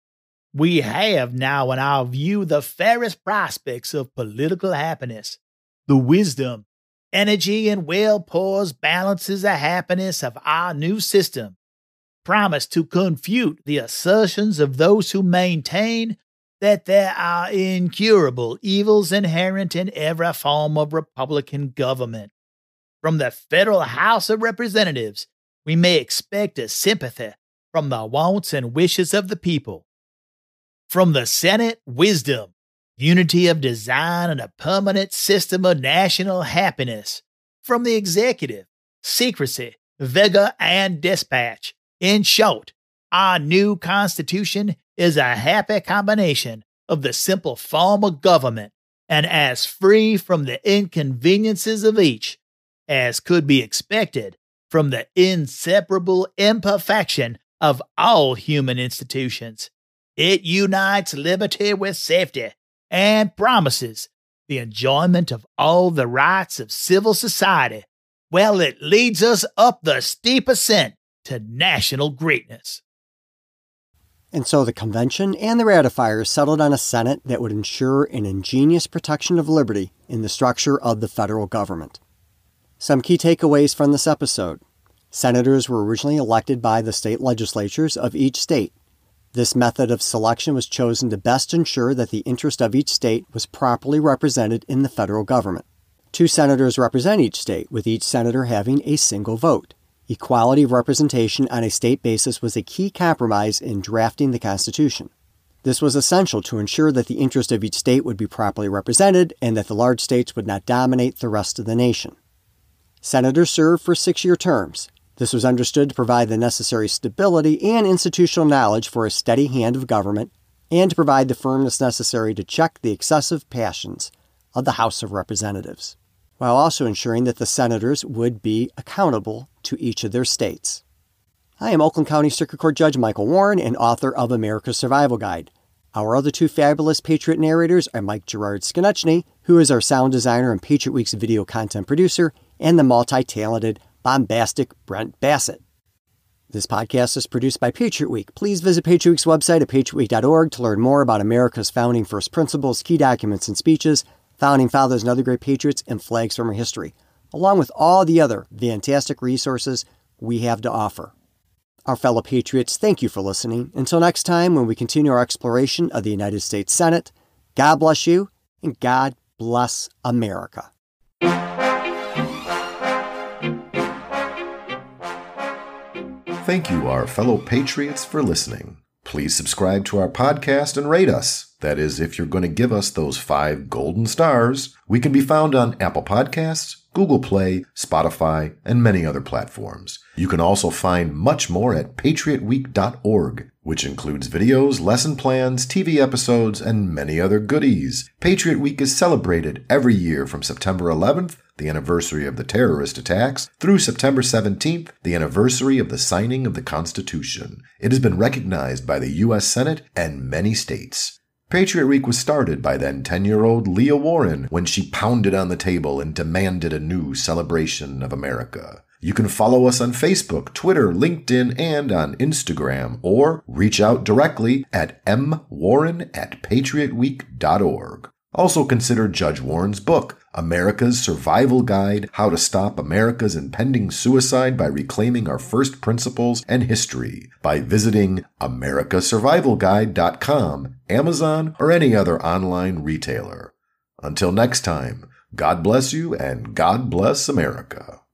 We have now in our view the fairest prospects of political happiness. The wisdom, energy, and well-poised balances the happiness of our new system promise to confute the assertions of those who maintain that there are incurable evils inherent in every form of Republican government. From the Federal House of Representatives, we may expect a sympathy from the wants and wishes of the people. From the Senate, wisdom, unity of design, and a permanent system of national happiness. From the executive, secrecy, vigor, and dispatch. In short, our new Constitution is a happy combination of the simple form of government and as free from the inconveniences of each as could be expected from the inseparable imperfection of all human institutions. It unites liberty with safety and promises the enjoyment of all the rights of civil society, while it leads us up the steep ascent to national greatness. And so the convention and the ratifiers settled on a Senate that would ensure an ingenious protection of liberty in the structure of the federal government. Some key takeaways from this episode. Senators were originally elected by the state legislatures of each state. This method of selection was chosen to best ensure that the interest of each state was properly represented in the federal government. Two senators represent each state, with each senator having a single vote. Equality of representation on a state basis was a key compromise in drafting the Constitution. This was essential to ensure that the interest of each state would be properly represented and that the large states would not dominate the rest of the nation. Senators serve for six-year terms. This was understood to provide the necessary stability and institutional knowledge for a steady hand of government and to provide the firmness necessary to check the excessive passions of the House of Representatives, while also ensuring that the senators would be accountable to each of their states. I am Oakland County Circuit Court Judge Michael Warren and author of America's Survival Guide. Our other two fabulous Patriot narrators are Mike Gerard Skonechny, who is our sound designer and Patriot Week's video content producer, and the multi-talented, bombastic Brent Bassett. This podcast is produced by Patriot Week. Please visit Patriot Week's website at patriot week dot org to learn more about America's founding first principles, key documents and speeches, founding fathers and other great patriots, and flags from our history, along with all the other fantastic resources we have to offer. Our fellow patriots, thank you for listening. Until next time, when we continue our exploration of the United States Senate, God bless you, and God bless America. Thank you, our fellow patriots, for listening. Please subscribe to our podcast and rate us. That is, if you're going to give us those five golden stars. We can be found on Apple Podcasts, Google Play, Spotify, and many other platforms. You can also find much more at patriot week dot org, which includes videos, lesson plans, T V episodes, and many other goodies. Patriot Week is celebrated every year from September eleventh, the anniversary of the terrorist attacks, through September seventeenth, the anniversary of the signing of the Constitution. It has been recognized by the U S Senate and many states. Patriot Week was started by then ten-year-old Leah Warren when she pounded on the table and demanded a new celebration of America. You can follow us on Facebook, Twitter, LinkedIn, and on Instagram, or reach out directly at m warren at patriot week dot org. Also consider Judge Warren's book, America's Survival Guide, How to Stop America's Impending Suicide by Reclaiming Our First Principles and History, by visiting america survival guide dot com, Amazon, or any other online retailer. Until next time, God bless you and God bless America.